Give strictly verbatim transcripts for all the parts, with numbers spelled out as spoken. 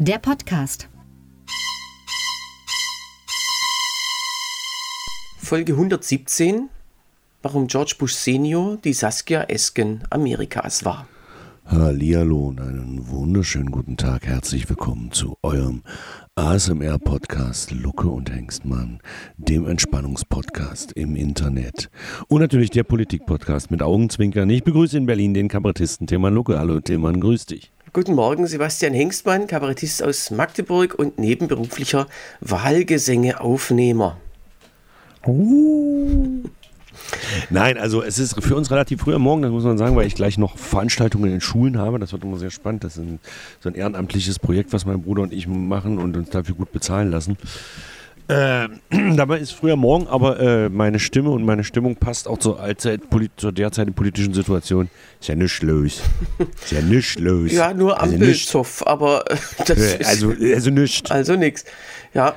der Podcast. Folge hundertsiebzehn, warum George Bush Senior die Saskia Esken Amerikas war. Hallihallo und einen wunderschönen guten Tag. Herzlich willkommen zu eurem A S M R-Podcast Lucke und Hengstmann, dem Entspannungspodcast im Internet. Und natürlich der Politik-Podcast mit Augenzwinkern. Ich begrüße in Berlin den Kabarettisten Tilman Lucke. Hallo Tilman, grüß dich. Guten Morgen, Sebastian Hengstmann, Kabarettist aus Magdeburg und nebenberuflicher Wahlgesänge-Aufnehmer. Uh. Nein, also es ist für uns relativ früh am Morgen, das muss man sagen, weil ich gleich noch Veranstaltungen in Schulen habe. Das wird immer sehr spannend. Das ist ein, so ein ehrenamtliches Projekt, was mein Bruder und ich machen und uns dafür gut bezahlen lassen. Äh, dabei ist früher Morgen, aber äh, meine Stimme und meine Stimmung passt auch zur, Allzeit, zur derzeitigen politischen Situation. Ist ja nichts los. Ist ja nichts los. Ja, nur also Ampelzoff, aber äh, das äh, ist... Also, also nichts. Also nix. Ja.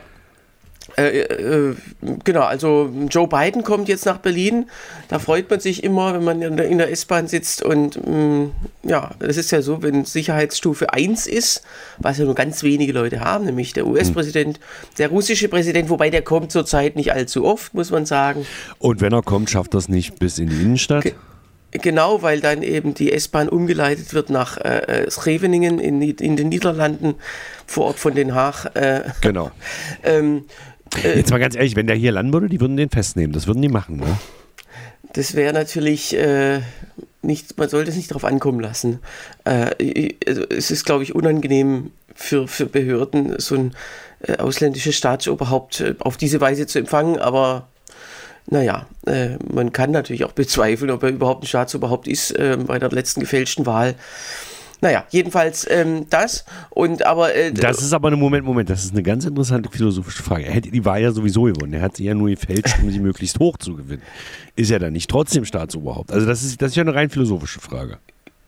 Äh, äh, genau, also Joe Biden kommt jetzt nach Berlin. Da freut man sich immer, wenn man in der, in der S-Bahn sitzt. Und mh, ja, das ist ja so, wenn Sicherheitsstufe eins ist, was ja nur ganz wenige Leute haben, nämlich der U S-Präsident, der russische Präsident, wobei der kommt zurzeit nicht allzu oft, muss man sagen. Und wenn er kommt, schafft er es nicht bis in die Innenstadt? Ge- Genau, weil dann eben die S-Bahn umgeleitet wird nach äh, Scheveningen in, in den Niederlanden, vor Ort von Den Haag. Äh, genau. ähm, Jetzt mal ganz ehrlich, wenn der hier landen würde, die würden den festnehmen. Das würden die machen, ne? Das wäre natürlich äh, nicht, man sollte es nicht darauf ankommen lassen. Äh, also es ist, glaube ich, unangenehm für, für Behörden, so ein äh, ausländisches Staatsoberhaupt äh, auf diese Weise zu empfangen, aber naja, äh, man kann natürlich auch bezweifeln, ob er überhaupt ein Staatsoberhaupt ist äh, bei der letzten gefälschten Wahl. Naja, jedenfalls ähm, das und aber... Äh, das ist aber ein Moment, Moment, das ist eine ganz interessante philosophische Frage. Er hätte die Wahl ja sowieso gewonnen. Er hat sie ja nur gefälscht, um sie möglichst hoch zu gewinnen. Ist er dann nicht trotzdem Staatsoberhaupt? Also das ist, das ist ja eine rein philosophische Frage.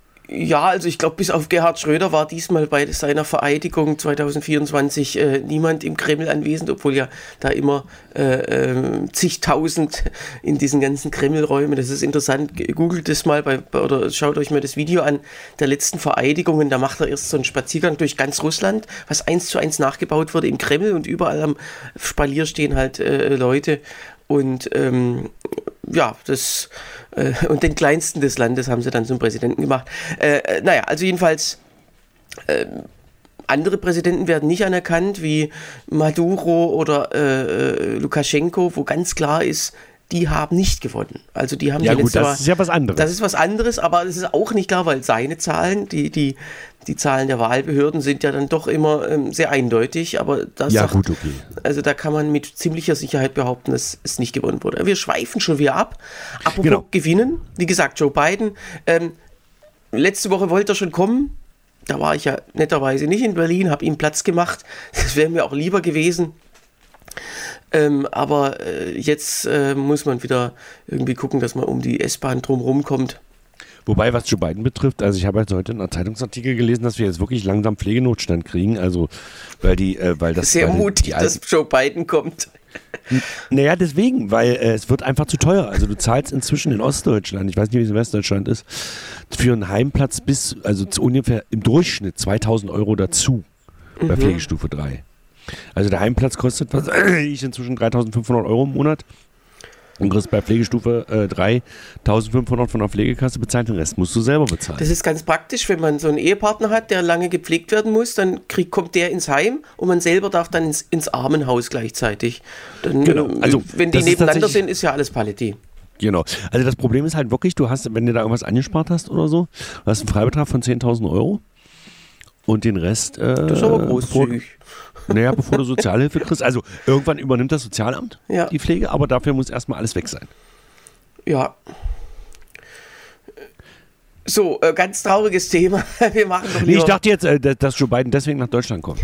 Ja, also ich glaube, bis auf Gerhard Schröder war diesmal bei seiner Vereidigung zwanzig vierundzwanzig äh, niemand im Kreml anwesend, obwohl ja da immer äh, äh, zigtausend in diesen ganzen Kremlräumen, das ist interessant, googelt das mal bei, oder schaut euch mal das Video an der letzten Vereidigungen, da macht er erst so einen Spaziergang durch ganz Russland, was eins zu eins nachgebaut wurde im Kreml und überall am Spalier stehen halt äh, Leute und ähm, ja, das äh, und den kleinsten des Landes haben sie dann zum Präsidenten gemacht. Äh, naja, also jedenfalls äh, andere Präsidenten werden nicht anerkannt, wie Maduro oder äh, Lukaschenko, wo ganz klar ist, die haben nicht gewonnen. Also die haben ja die gut, letzte das Mal, ist ja was anderes. Das ist was anderes, aber es ist auch nicht klar, weil seine Zahlen, die, die, die Zahlen der Wahlbehörden sind ja dann doch immer ähm, sehr eindeutig, aber das ja sagt, gut, okay. Also da kann man mit ziemlicher Sicherheit behaupten, dass es nicht gewonnen wurde. Wir schweifen schon wieder ab. Apropos genau. Gewinnen, wie gesagt, Joe Biden, ähm, letzte Woche wollte er schon kommen, da war ich ja netterweise nicht in Berlin, habe ihm Platz gemacht, das wäre mir auch lieber gewesen. Ähm, aber äh, jetzt äh, muss man wieder irgendwie gucken, dass man um die S-Bahn drumherum kommt. Wobei, was Joe Biden betrifft, also ich habe jetzt heute in einer Zeitungsartikel gelesen, dass wir jetzt wirklich langsam Pflegenotstand kriegen, also weil die, äh, weil das... Sehr weil mutig, die, die dass Joe Biden kommt. Naja, deswegen, weil äh, es wird einfach zu teuer. Also du zahlst inzwischen in Ostdeutschland, ich weiß nicht, wie es in Westdeutschland ist, für einen Heimplatz bis, also zu ungefähr im Durchschnitt zweitausend Euro dazu bei Mhm. Pflegestufe drei. Also der Heimplatz kostet, was ich inzwischen dreitausendfünfhundert Euro im Monat. Und kriegst bei Pflegestufe äh, drei tausendfünfhundert von der Pflegekasse bezahlt, den Rest musst du selber bezahlen. Das ist ganz praktisch, wenn man so einen Ehepartner hat, der lange gepflegt werden muss, dann krieg, kommt der ins Heim und man selber darf dann ins, ins Armenhaus gleichzeitig. Dann, Genau. Also, wenn die das ist nebeneinander tatsächlich- sind, ist ja alles Paletti. Genau. Also das Problem ist halt wirklich, du hast, wenn du da irgendwas angespart hast oder so, du hast einen Freibetrag von zehntausend Euro und den Rest... Äh, Das ist aber großzügig. Naja, bevor du Sozialhilfe kriegst. Also irgendwann übernimmt das Sozialamt Ja. die Pflege, aber dafür muss erstmal alles weg sein. Ja. So, äh, ganz trauriges Thema. Wir machen doch Nee, lieber... ich dachte jetzt, äh, dass Joe Biden deswegen nach Deutschland kommt.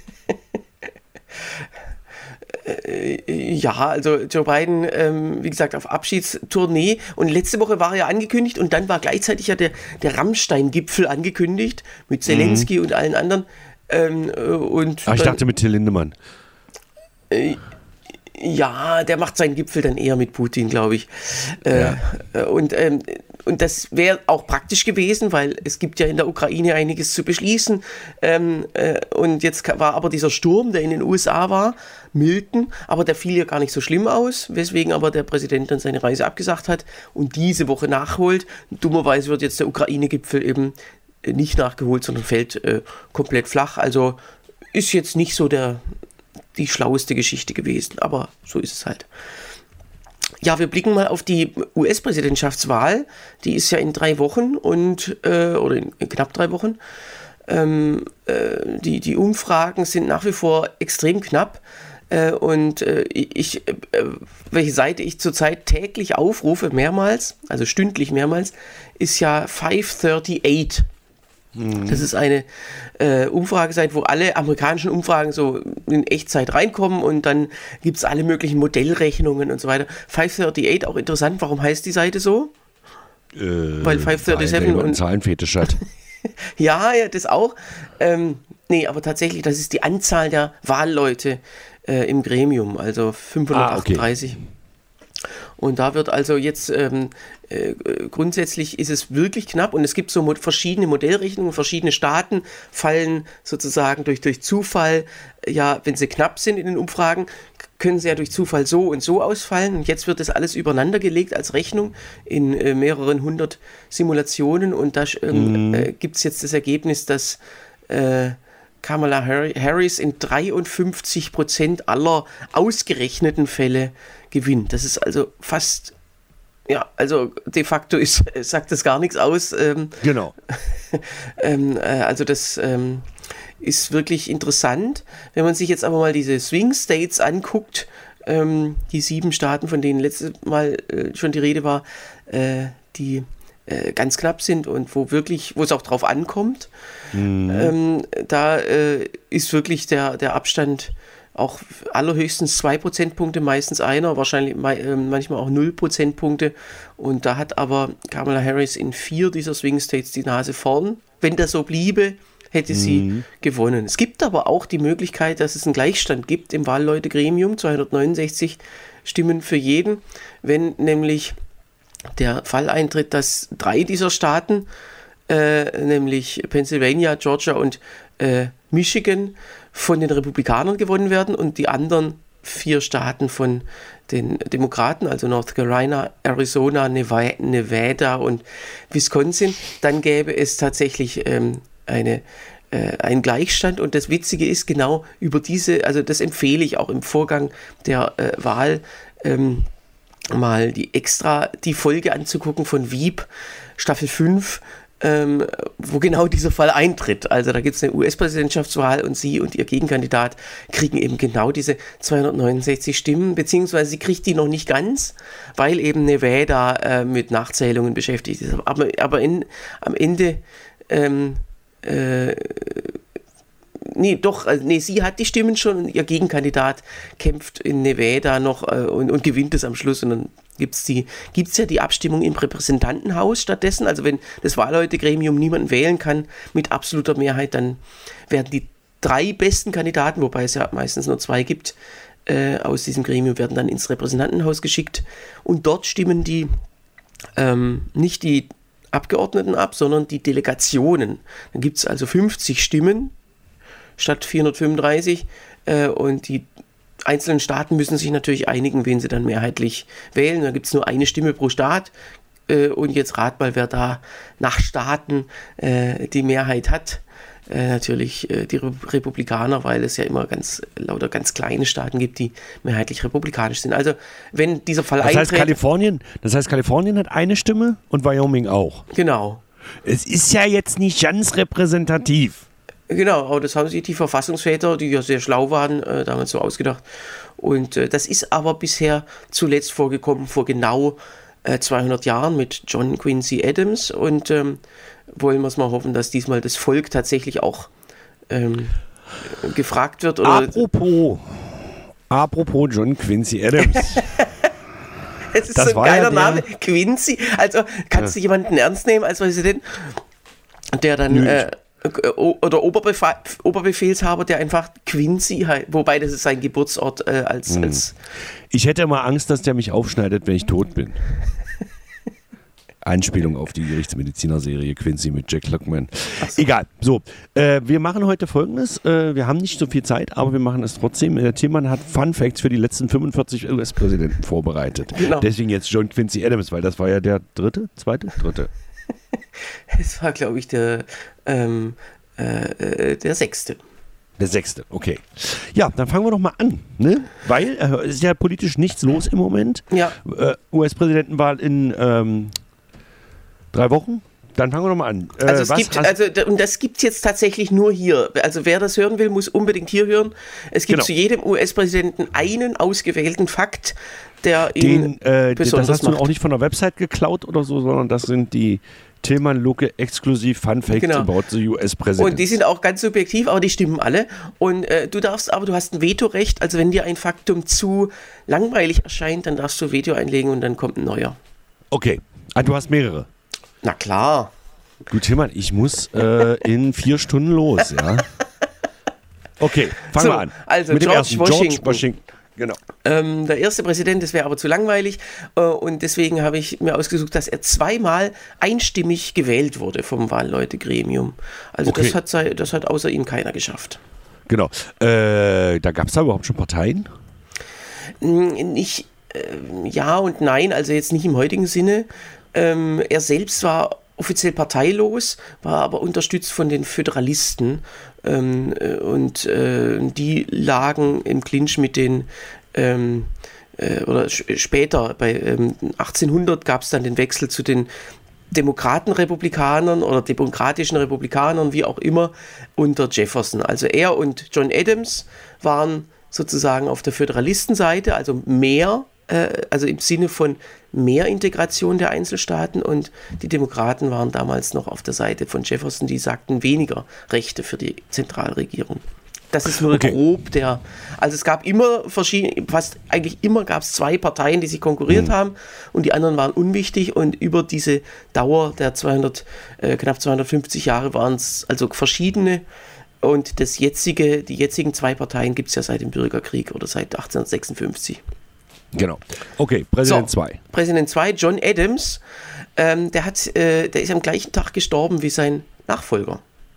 Ja, also Joe Biden, ähm, wie gesagt, auf Abschiedstournee und letzte Woche war er ja angekündigt und dann war gleichzeitig ja der, der Rammstein-Gipfel angekündigt mit Zelensky mhm. und allen anderen. Ähm, und Ach, ich dann, dachte mit Till Lindemann. Äh, ja, der macht seinen Gipfel dann eher mit Putin, glaube ich. Äh, Ja. Und ähm, und das wäre auch praktisch gewesen, weil es gibt ja in der Ukraine einiges zu beschließen. Ähm, äh, und jetzt war aber dieser Sturm, der in den U S A war, Milton, aber der fiel ja gar nicht so schlimm aus, weswegen aber der Präsident dann seine Reise abgesagt hat und diese Woche nachholt. Dummerweise wird jetzt der Ukraine-Gipfel eben nicht nachgeholt, sondern fällt äh, komplett flach. Also ist jetzt nicht so der, die schlaueste Geschichte gewesen, aber so ist es halt. Ja, wir blicken mal auf die U S-Präsidentschaftswahl. Die ist ja in drei Wochen und äh, oder in, in knapp drei Wochen. Ähm, äh, die, die Umfragen sind nach wie vor extrem knapp. Äh, und äh, ich, äh, welche Seite ich zurzeit täglich aufrufe, mehrmals, also stündlich mehrmals, ist ja five thirty-eight. Das ist eine äh, Umfrageseite, wo alle amerikanischen Umfragen so in Echtzeit reinkommen und dann gibt es alle möglichen Modellrechnungen und so weiter. five thirty-eight, auch interessant, warum heißt die Seite so? Äh, weil five thirty-seven weil der und Zahlenfetisch hat. ja, ja, das auch. Ähm, nee, aber tatsächlich, das ist die Anzahl der Wahlleute äh, im Gremium, also fünfhundertachtunddreißig. Ah, okay. Und da wird also jetzt ähm, äh, grundsätzlich ist es wirklich knapp und es gibt so mo- verschiedene Modellrechnungen, verschiedene Staaten fallen sozusagen durch, durch Zufall, ja, wenn sie knapp sind in den Umfragen, können sie ja durch Zufall so und so ausfallen und jetzt wird das alles übereinander gelegt als Rechnung in äh, mehreren hundert Simulationen und da ähm, mhm. äh, gibt es jetzt das Ergebnis, dass äh, Kamala Harris in dreiundfünfzig Prozent aller ausgerechneten Fälle gewinnt. Das ist also fast, ja, also de facto ist, sagt das gar nichts aus. Ähm, genau. ähm, äh, also das ähm, ist wirklich interessant. Wenn man sich jetzt aber mal diese Swing States anguckt, ähm, die sieben Staaten, von denen letztes Mal äh, schon die Rede war, äh, die äh, ganz knapp sind und wo wirklich, wo es auch drauf ankommt, mhm. ähm, da äh, ist wirklich der, der Abstand auch allerhöchstens zwei Prozentpunkte, meistens einer, wahrscheinlich äh, manchmal auch null Prozentpunkte. Und da hat aber Kamala Harris in vier dieser Swing States die Nase vorn. Wenn das so bliebe, hätte sie mhm. gewonnen. Es gibt aber auch die Möglichkeit, dass es einen Gleichstand gibt im Wahlleutegremium, zweihundertneunundsechzig Stimmen für jeden, wenn nämlich der Fall eintritt, dass drei dieser Staaten, äh, nämlich Pennsylvania, Georgia und äh, Michigan, von den Republikanern gewonnen werden und die anderen vier Staaten von den Demokraten, also North Carolina, Arizona, Nevada und Wisconsin, dann gäbe es tatsächlich ähm, eine, äh, einen Gleichstand. Und das Witzige ist, genau über diese, also das empfehle ich auch im Vorgang der äh, Wahl, ähm, mal die extra die Folge anzugucken von Veep, Staffel fünf, Ähm, wo genau dieser Fall eintritt. Also da gibt es eine U S-Präsidentschaftswahl und sie und ihr Gegenkandidat kriegen eben genau diese zweihundertneunundsechzig Stimmen, beziehungsweise sie kriegt die noch nicht ganz, weil eben Nevada äh, mit Nachzählungen beschäftigt ist. Aber, aber in, am Ende ähm, äh, nee, doch, also, nee, sie hat die Stimmen schon und ihr Gegenkandidat kämpft in Nevada noch äh, und, und gewinnt es am Schluss und dann gibt es die, gibt's ja die Abstimmung im Repräsentantenhaus stattdessen. Also wenn das Wahlleutegremium niemanden wählen kann mit absoluter Mehrheit, dann werden die drei besten Kandidaten, wobei es ja meistens nur zwei gibt, äh, aus diesem Gremium, werden dann ins Repräsentantenhaus geschickt und dort stimmen die ähm, nicht die Abgeordneten ab, sondern die Delegationen. Dann gibt es also fünfzig Stimmen statt vierhundertfünfunddreißig äh, und die einzelnen Staaten müssen sich natürlich einigen, wen sie dann mehrheitlich wählen. Da gibt es nur eine Stimme pro Staat äh, und jetzt rat mal, wer da nach Staaten äh, die Mehrheit hat. Äh, natürlich äh, die Republikaner, weil es ja immer ganz lauter ganz kleine Staaten gibt, die mehrheitlich republikanisch sind. Also wenn dieser Fall eintritt... Das heißt Kalifornien, das heißt Kalifornien hat eine Stimme und Wyoming auch. Genau. Es ist ja jetzt nicht ganz repräsentativ. Genau, aber das haben sich die Verfassungsväter, die ja sehr schlau waren, äh, damals so ausgedacht. Und äh, das ist aber bisher zuletzt vorgekommen, vor genau äh, zweihundert Jahren mit John Quincy Adams. Und ähm, wollen wir es mal hoffen, dass diesmal das Volk tatsächlich auch ähm, gefragt wird. Oder apropos, apropos John Quincy Adams. Es ist das so ein geiler ja Name, Quincy. Also kannst ja. du jemanden ernst nehmen als Präsident, der dann... Äh, oder Oberbefe- Oberbefehlshaber, der einfach Quincy heißt, wobei das ist sein Geburtsort äh, als, hm. als... Ich hätte mal Angst, dass der mich aufschneidet, wenn ich tot bin. Anspielung auf die Gerichtsmediziner-Serie Quincy mit Jack Luckman. So. Egal. So, äh, wir machen heute Folgendes. Äh, wir haben nicht so viel Zeit, aber wir machen es trotzdem. Der Tillmann hat Fun Facts für die letzten fünfundvierzig U S-Präsidenten vorbereitet. Genau. Deswegen jetzt John Quincy Adams, weil das war ja der dritte, zweite, dritte. Es war, glaube ich, der, ähm, äh, der sechste. Der sechste, okay. Ja, dann fangen wir doch mal an, ne? Weil äh, es ist ja politisch nichts los im Moment. Ja. Äh, U S-Präsidentenwahl in ähm, drei Wochen. Dann fangen wir doch mal an. Äh, also es gibt, also und das gibt es jetzt tatsächlich nur hier. Also wer das hören will, muss unbedingt hier hören. Es gibt genau. zu jedem U S-Präsidenten einen ausgewählten Fakt, der ihn Den, äh, besonders Das hast macht. du auch nicht von der Website geklaut oder so, sondern das sind die Tillmann Lucke exklusiv Fun Facts genau. about the U S-President. Und die sind auch ganz subjektiv, aber die stimmen alle. Und äh, du darfst aber, du hast ein Vetorecht, also wenn dir ein Faktum zu langweilig erscheint, dann darfst du Veto einlegen und dann kommt ein neuer. Okay, ah, du hast mehrere. Na klar. Gut, Tillmann, ich muss äh, in vier Stunden los, ja. Okay, fangen so, wir an. Also Mit George dem ersten. Washington. George Washington. Genau. Ähm, der erste Präsident, das wäre aber zu langweilig äh, und deswegen habe ich mir ausgesucht, dass er zweimal einstimmig gewählt wurde vom Wahlleutegremium. Also okay. das, hat sei, das hat außer ihm keiner geschafft. Genau. Äh, da gab es da überhaupt schon Parteien? Nicht äh, ja und nein, also jetzt nicht im heutigen Sinne. Ähm, er selbst war offiziell parteilos, war aber unterstützt von den Föderalisten ähm, und äh, die lagen im Clinch mit den ähm, äh, oder sch- später bei ähm, achtzehnhundert gab es dann den Wechsel zu den Demokraten-Republikanern oder demokratischen Republikanern, wie auch immer, unter Jefferson. Also er und John Adams waren sozusagen auf der Föderalistenseite, also mehr also im Sinne von mehr Integration der Einzelstaaten, und die Demokraten waren damals noch auf der Seite von Jefferson, die sagten weniger Rechte für die Zentralregierung. Das ist nur okay. grob der, also es gab immer verschiedene, fast eigentlich immer gab es zwei Parteien, die sich konkurriert mhm. haben und die anderen waren unwichtig, und über diese Dauer der zweihundert, äh, knapp zweihundertfünfzig Jahre waren es also verschiedene. Und das jetzige, die jetzigen zwei Parteien gibt es ja seit dem Bürgerkrieg oder seit achtzehnhundertsechsundfünfzig. Genau. Okay, Präsident zwei. So, Präsident zwei, John Adams, ähm, der, hat, äh, der ist am gleichen Tag gestorben wie sein Nachfolger.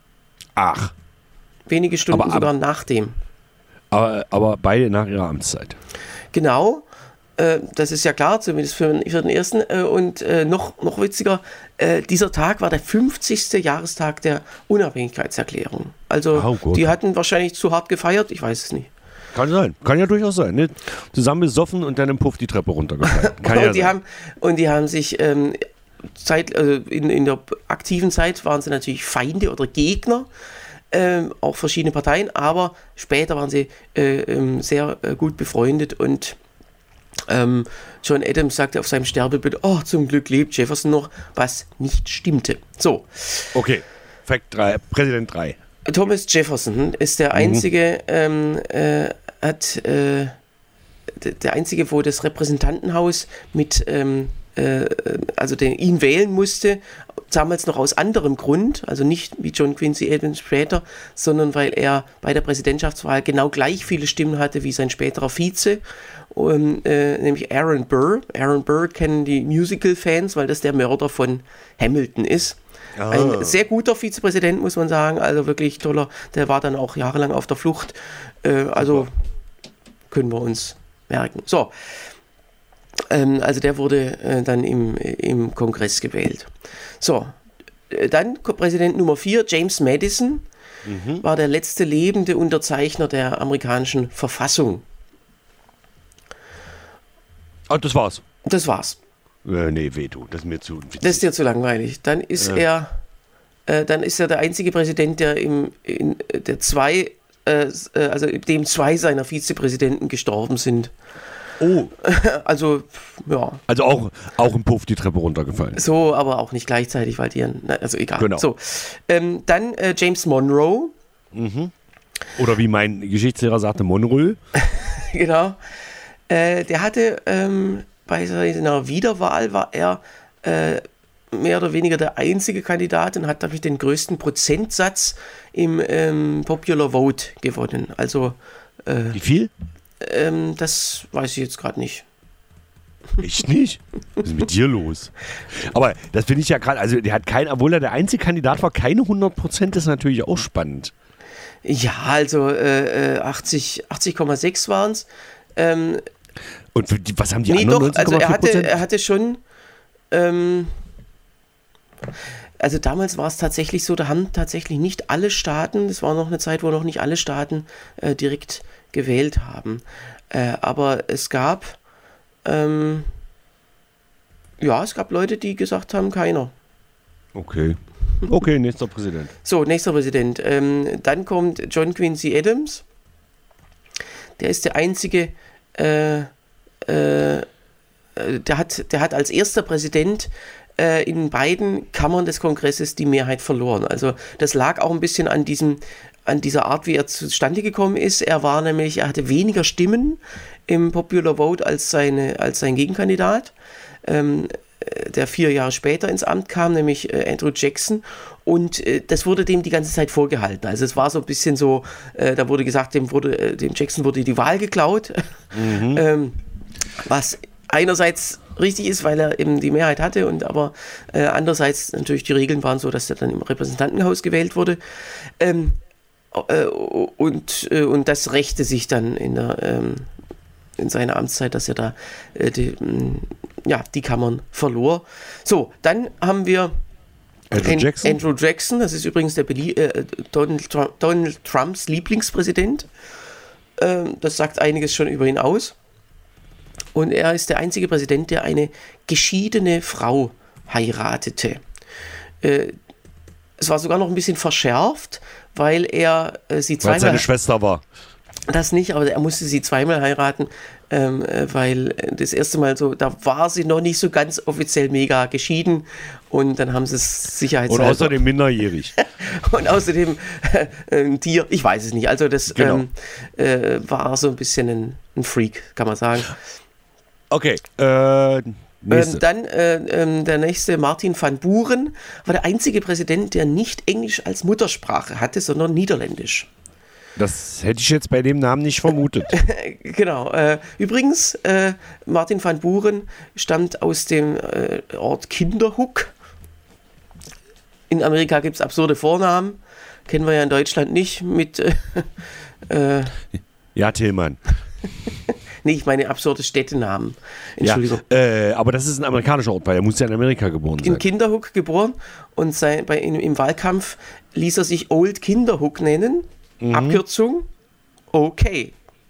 Ach. Wenige Stunden aber, sogar aber, nach dem. Aber, aber beide nach ihrer Amtszeit. Genau, äh, das ist ja klar, zumindest für, für den ersten. Äh, und äh, noch, noch witziger, äh, dieser Tag war der fünfzigste Jahrestag der Unabhängigkeitserklärung. Also oh, die hatten wahrscheinlich zu hart gefeiert, ich weiß es nicht. Kann sein, kann ja durchaus sein. Ne? Zusammen besoffen und dann im Puff die Treppe runtergefallen. Kann ja und, die sein. Haben, und die haben sich, ähm, Zeit, also in, in der aktiven Zeit waren sie natürlich Feinde oder Gegner, ähm, auch verschiedene Parteien, aber später waren sie äh, ähm, sehr äh, gut befreundet, und ähm, John Adams sagte auf seinem Sterbebett, oh, zum Glück lebt Jefferson noch, was nicht stimmte. So. Okay, Fakt drei, Präsident drei. Thomas Jefferson ist der einzige, mhm. ähm, äh, hat äh, der einzige, wo das Repräsentantenhaus mit, ähm, äh, also den ihn wählen musste, damals noch aus anderem Grund, also nicht wie John Quincy Adams später, sondern weil er bei der Präsidentschaftswahl genau gleich viele Stimmen hatte wie sein späterer Vize, um, äh, nämlich Aaron Burr. Aaron Burr kennen die Musical-Fans, weil das der Mörder von Hamilton ist. Ah. Ein sehr guter Vizepräsident, muss man sagen, also wirklich toller. Der war dann auch jahrelang auf der Flucht. Äh, also können wir uns merken. So, ähm, also der wurde äh, dann im, im Kongress gewählt. So, äh, dann Präsident Nummer vier, James Madison, mhm. war der letzte lebende Unterzeichner der amerikanischen Verfassung. Ah, das war's. Das war's. Äh, nee, Veto, das ist mir zu witzig. Das ist dir zu langweilig. Dann ist äh. er, äh, dann ist er der einzige Präsident, der im, in, der zwei, äh, also dem zwei seiner Vizepräsidenten gestorben sind. Oh. Also, ja. Also auch, auch im Puff die Treppe runtergefallen. So, aber auch nicht gleichzeitig, weil die, also egal. Genau. So, ähm, dann äh, James Monroe. Mhm. Oder wie mein Geschichtslehrer sagte, Monroe. Genau. Äh, der hatte, ähm, bei seiner Wiederwahl war er äh, mehr oder weniger der einzige Kandidat und hat damit den größten Prozentsatz im ähm, Popular Vote gewonnen. Also, äh, wie viel? Ähm, das weiß ich jetzt gerade nicht. Echt nicht? Was ist mit dir los? Aber das finde ich ja gerade, also der hat kein, obwohl er der einzige Kandidat war, keine hundert Prozent, ist natürlich auch spannend. Ja, also äh, achtzig Komma sechs waren es. Ähm, Und für die, was haben die nee, anderen doch, also er hatte, er hatte schon, ähm, also damals war es tatsächlich so, da haben tatsächlich nicht alle Staaten, das war noch eine Zeit, wo noch nicht alle Staaten äh, direkt gewählt haben. Äh, aber es gab, ähm, ja, es gab Leute, die gesagt haben, keiner. Okay. Okay, nächster Präsident. So, nächster Präsident. Ähm, dann kommt John Quincy Adams. Der ist der einzige, äh, äh, der hat, der hat als erster Präsident äh, in beiden Kammern des Kongresses die Mehrheit verloren. Also das lag auch ein bisschen an diesem, an dieser Art, wie er zustande gekommen ist. Er war nämlich, er hatte weniger Stimmen im Popular Vote als seine, als sein Gegenkandidat. Ähm, der vier Jahre später ins Amt kam, nämlich äh, Andrew Jackson, und äh, das wurde dem die ganze Zeit vorgehalten. Also es war so ein bisschen so, äh, da wurde gesagt, dem, wurde, äh, dem Jackson wurde die Wahl geklaut, mhm. ähm, was einerseits richtig ist, weil er eben die Mehrheit hatte, und aber äh, andererseits natürlich die Regeln waren so, dass er dann im Repräsentantenhaus gewählt wurde. Ähm, äh, und, äh, und das rächte sich dann in der ähm, in seiner Amtszeit, dass er da äh, die, mh, ja, die Kammern verlor. So, dann haben wir Andrew Jackson. Andrew Jackson, das ist übrigens der Belie- äh, Donald, Trump, Donald Trumps Lieblingspräsident. Ähm, das sagt einiges schon über ihn aus. Und er ist der einzige Präsident, der eine geschiedene Frau heiratete. Äh, es war sogar noch ein bisschen verschärft, weil er äh, sie zweimal... Weil seine Schwester war. Das nicht, aber er musste sie zweimal heiraten, ähm, weil das erste Mal so, da war sie noch nicht so ganz offiziell mega geschieden, und dann haben sie es sicherheitshalber. Und außerdem minderjährig. Und außerdem äh, ein Tier, ich weiß es nicht. Also das genau. ähm, äh, war so ein bisschen ein, ein Freak, kann man sagen. Okay, äh... Ähm, dann äh, ähm, der nächste, Martin van Buren, war der einzige Präsident, der nicht Englisch als Muttersprache hatte, sondern Niederländisch. Das hätte ich jetzt bei dem Namen nicht vermutet. Genau. Äh, übrigens, äh, Martin van Buren stammt aus dem äh, Ort Kinderhook. In Amerika gibt es absurde Vornamen. Kennen wir ja in Deutschland nicht mit... Äh, äh, ja, Tillmann. Nee, ich meine absurde Städtenamen. Entschuldigung. Ja, äh, aber das ist ein amerikanischer Ort, weil er muss ja in Amerika geboren sein. In Kinderhook geboren, und sein, bei, in, im Wahlkampf ließ er sich Old Kinderhook nennen. Mhm. Abkürzung, okay.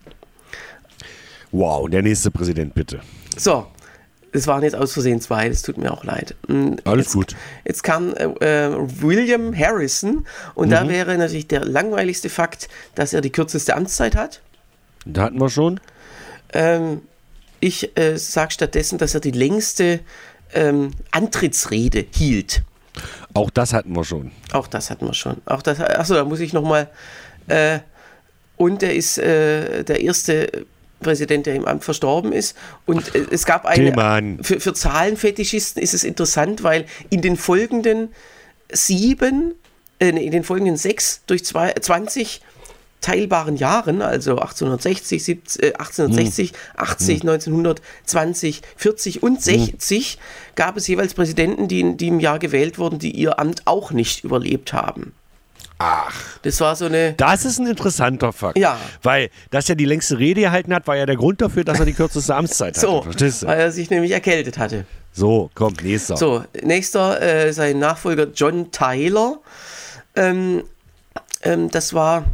Wow, der nächste Präsident, bitte. So, es waren jetzt aus Versehen zwei, das tut mir auch leid. Alles jetzt, gut. Jetzt kam äh, William Harrison, und mhm. da wäre natürlich der langweiligste Fakt, dass er die kürzeste Amtszeit hat. Da hatten wir schon. Ähm, ich äh, sage stattdessen, dass er die längste ähm, Antrittsrede hielt. Auch das hatten wir schon. Auch das hatten wir schon. Auch das, achso, da muss ich nochmal. Äh, und er ist äh, der erste Präsident, der im Amt verstorben ist. Und äh, es gab eine. Für, für Zahlenfetischisten ist es interessant, weil in den folgenden sieben, äh, in den folgenden sechs durch zwei, zwanzig teilbaren Jahren, also achtzehnhundertsechzig, siebzig, äh, achtzehnhundertsechzig, hm. achtzig, hm. neunzehnhundertzwanzig, vierzig und sechzig hm. gab es jeweils Präsidenten, die, die im Jahr gewählt wurden, die ihr Amt auch nicht überlebt haben. Ach. Das war so eine... Das ist ein interessanter Fakt. Ja. Weil, dass er die längste Rede gehalten hat, war ja der Grund dafür, dass er die kürzeste Amtszeit hatte. So, verstehst du? Weil er sich nämlich erkältet hatte. So, komm, nächster. So, nächster, äh, sein Nachfolger John Tyler. Ähm, ähm, das war...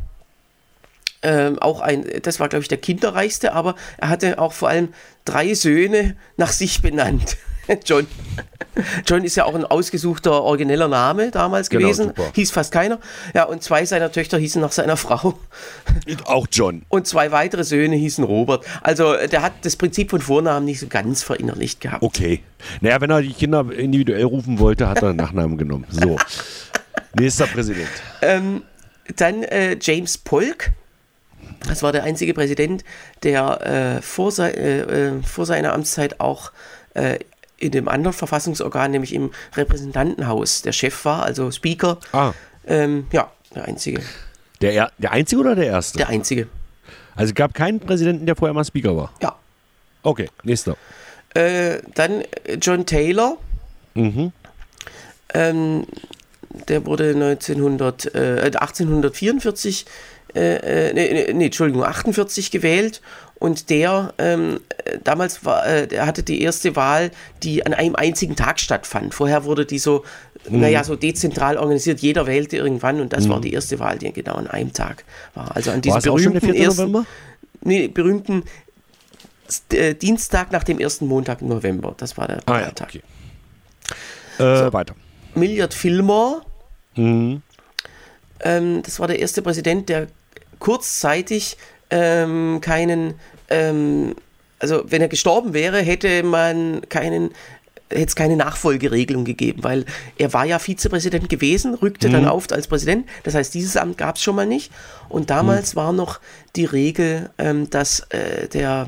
Ähm, auch ein, das war, glaube ich, der kinderreichste, aber er hatte auch vor allem drei Söhne nach sich benannt. John. John ist ja auch ein ausgesuchter, origineller Name damals genau, gewesen. Super. Hieß fast keiner. Ja, und zwei seiner Töchter hießen nach seiner Frau. Auch John. Und zwei weitere Söhne hießen Robert. Also der hat das Prinzip von Vornamen nicht so ganz verinnerlicht gehabt. Okay. Naja, wenn er die Kinder individuell rufen wollte, hat er einen Nachnamen genommen. So. Nächster Präsident. Ähm, dann äh, James Polk. Das war der einzige Präsident, der äh, vor, se- äh, vor seiner Amtszeit auch äh, in dem anderen Verfassungsorgan, nämlich im Repräsentantenhaus, der Chef war, also Speaker. Ah. Ähm, ja, der einzige. Der, er- der einzige oder der erste? Der einzige. Also es gab keinen Präsidenten, der vorher mal Speaker war? Ja. Okay, nächster. Äh, dann John Taylor. Mhm. Ähm, der wurde neunzehnhundert, äh, achtzehnhundertvierundvierzig, äh, nee, nee, Entschuldigung, achtundvierzig gewählt. Und der, ähm, damals war, äh, der hatte die erste Wahl, die an einem einzigen Tag stattfand. Vorher wurde die so, mhm. naja, so dezentral organisiert. Jeder wählte irgendwann und das mhm. war die erste Wahl, die genau an einem Tag war. Also an diesem berühmten ersten, nee, berühmten äh, Dienstag nach dem ersten Montag im November. Das war der ah, Wahltag. Ja, okay. äh, so. Weiter. Millard Fillmore. Mhm. Ähm, das war der erste Präsident, der kurzzeitig ähm, keinen, ähm, also wenn er gestorben wäre, hätte man keinen, hätte es keine Nachfolgeregelung gegeben, weil er war ja Vizepräsident gewesen, rückte mhm. dann auf als Präsident. Das heißt, dieses Amt gab es schon mal nicht. Und damals mhm. war noch die Regel, ähm, dass äh, der,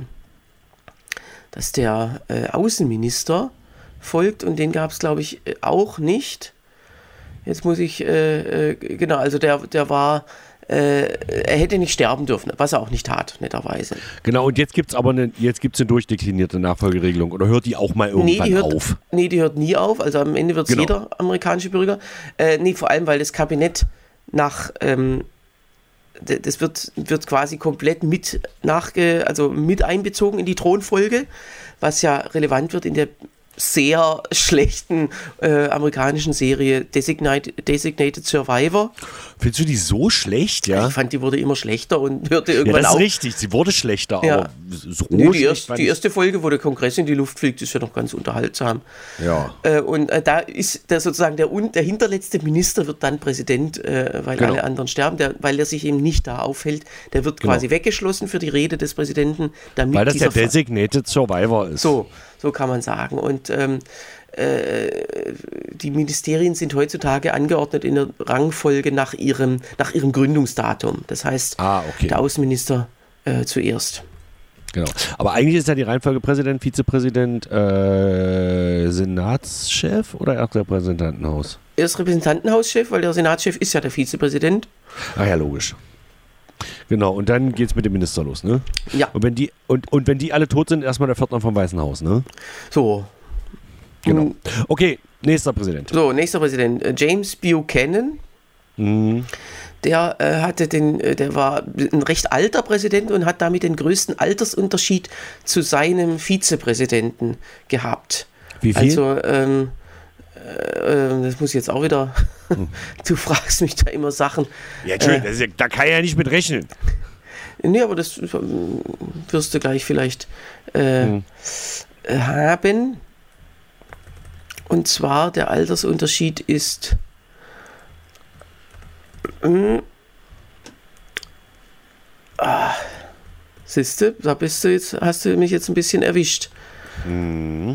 dass der äh, Außenminister folgt und den gab es, glaube ich, auch nicht. Jetzt muss ich, äh, äh, genau, also der, der war, äh, er hätte nicht sterben dürfen, was er auch nicht tat, netterweise. Genau, und jetzt gibt es aber eine, jetzt gibt's eine durchdeklinierte Nachfolgeregelung, oder hört die auch mal irgendwann nee, die hört, auf? Nee, die hört nie auf, also am Ende wird es genau. jeder amerikanische Bürger. Äh, nee, vor allem, weil das Kabinett nach, ähm, d- das wird, wird quasi komplett mit nachge, also mit einbezogen in die Thronfolge, was ja relevant wird in der sehr schlechten äh, amerikanischen Serie Designated, Designated Survivor. Findest du die so schlecht, ja? Ich fand, die wurde immer schlechter und hörte irgendwann auf. Ja, das ist auf. richtig, sie wurde schlechter, ja. aber so nee, die, erst, die erste Folge, wo der Kongress in die Luft fliegt, ist ja noch ganz unterhaltsam. Ja. Äh, und äh, da ist der sozusagen der, der hinterletzte Minister wird dann Präsident, äh, weil genau. alle anderen sterben, der, weil er sich eben nicht da aufhält. Der wird genau. quasi weggeschlossen für die Rede des Präsidenten. Damit weil das der Fa- Designated Survivor ist. So, so kann man sagen. Und ähm, äh, die Ministerien sind heutzutage angeordnet in der Rangfolge nach ihrem, nach ihrem Gründungsdatum. Das heißt, ah, okay. der Außenminister äh, zuerst. Genau. Aber eigentlich ist ja die Reihenfolge Präsident, Vizepräsident, äh, Senatschef oder erst Repräsentantenhaus? Erst Repräsentantenhauschef, weil der Senatschef ist ja der Vizepräsident. Ach ja, logisch. Genau, und dann geht's mit dem Minister los, ne? Ja. Und wenn die, und, und wenn die alle tot sind, erstmal der Pförtner vom Weißen Haus, ne? So. Genau. Okay, nächster Präsident. So, nächster Präsident. James Buchanan. Mhm. Der äh, hatte den, äh, der war ein recht alter Präsident und hat damit den größten Altersunterschied zu seinem Vizepräsidenten gehabt. Wie viel? Also, ähm, äh, das muss ich jetzt auch wieder. Hm. Du fragst mich da immer Sachen. Ja, Entschuldigung, äh, ja, da kann ich ja nicht mit rechnen. Nee, aber das wirst du gleich vielleicht äh, hm. haben. Und zwar der Altersunterschied ist mh, ah, siehste, da bist du jetzt, hast du mich jetzt ein bisschen erwischt. Mhm.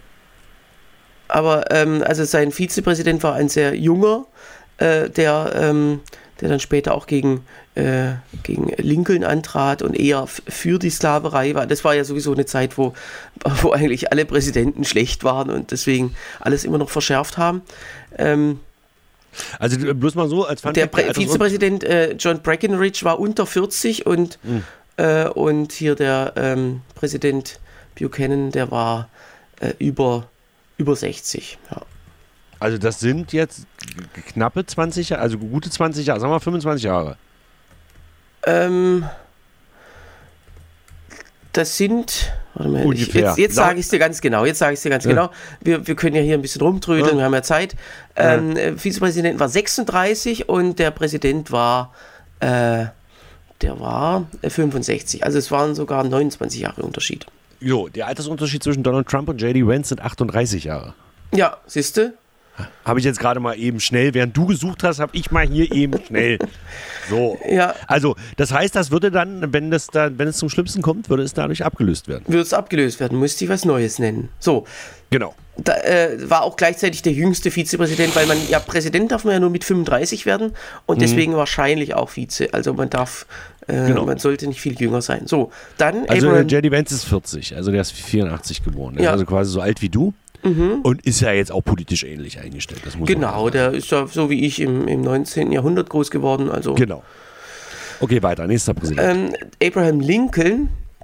Aber ähm, also sein Vizepräsident war ein sehr junger, äh, der, ähm, der dann später auch gegen, äh, gegen Lincoln antrat und eher f- für die Sklaverei war. Das war ja sowieso eine Zeit, wo, wo eigentlich alle Präsidenten schlecht waren und deswegen alles immer noch verschärft haben. Ähm, also bloß mal so als Fun Der Prä- Vizepräsident äh, John Breckinridge war unter vierzig und, mhm. äh, und hier der ähm, Präsident Buchanan, der war äh, über, über sechzig. Ja. Also das sind jetzt knappe zwanzig Jahre, also gute zwanzig Jahre, sagen wir fünfundzwanzig Jahre. Ähm, das sind, warte mal, ich, jetzt, jetzt sage ich es dir ganz genau, jetzt sage ich es dir ganz ja. genau. Wir, wir können ja hier ein bisschen rumtrödeln, ja. wir haben ja Zeit. Ähm, ja. Vizepräsident war sechsunddreißig und der Präsident war, äh, der war fünfundsechzig. Also es waren sogar neunundzwanzig Jahre Unterschied. Jo, der Altersunterschied zwischen Donald Trump und J D Vance sind achtunddreißig Jahre. Ja, siehst du? Habe ich jetzt gerade mal eben schnell, während du gesucht hast, habe ich mal hier eben schnell. So. Ja. Also, das heißt, das würde dann, wenn, das da, wenn es zum Schlimmsten kommt, würde es dadurch abgelöst werden. Würde es abgelöst werden, müsste ich was Neues nennen. So. Genau. Da, äh, war auch gleichzeitig der jüngste Vizepräsident, weil man, ja, Präsident darf man ja nur mit fünfunddreißig werden und deswegen mhm. wahrscheinlich auch Vize. Also man darf, äh, genau. man sollte nicht viel jünger sein. So, dann Also Abraham, J D Vance ist vierzig, also der ist vierundachtzig geboren. Der ja. ist also quasi so alt wie du. Mhm. Und ist ja jetzt auch politisch ähnlich eingestellt. Das muss genau, der ist ja so wie ich im, im neunzehnten Jahrhundert groß geworden. Also. Genau. Okay, weiter. Nächster Präsident. Ähm, Abraham Lincoln,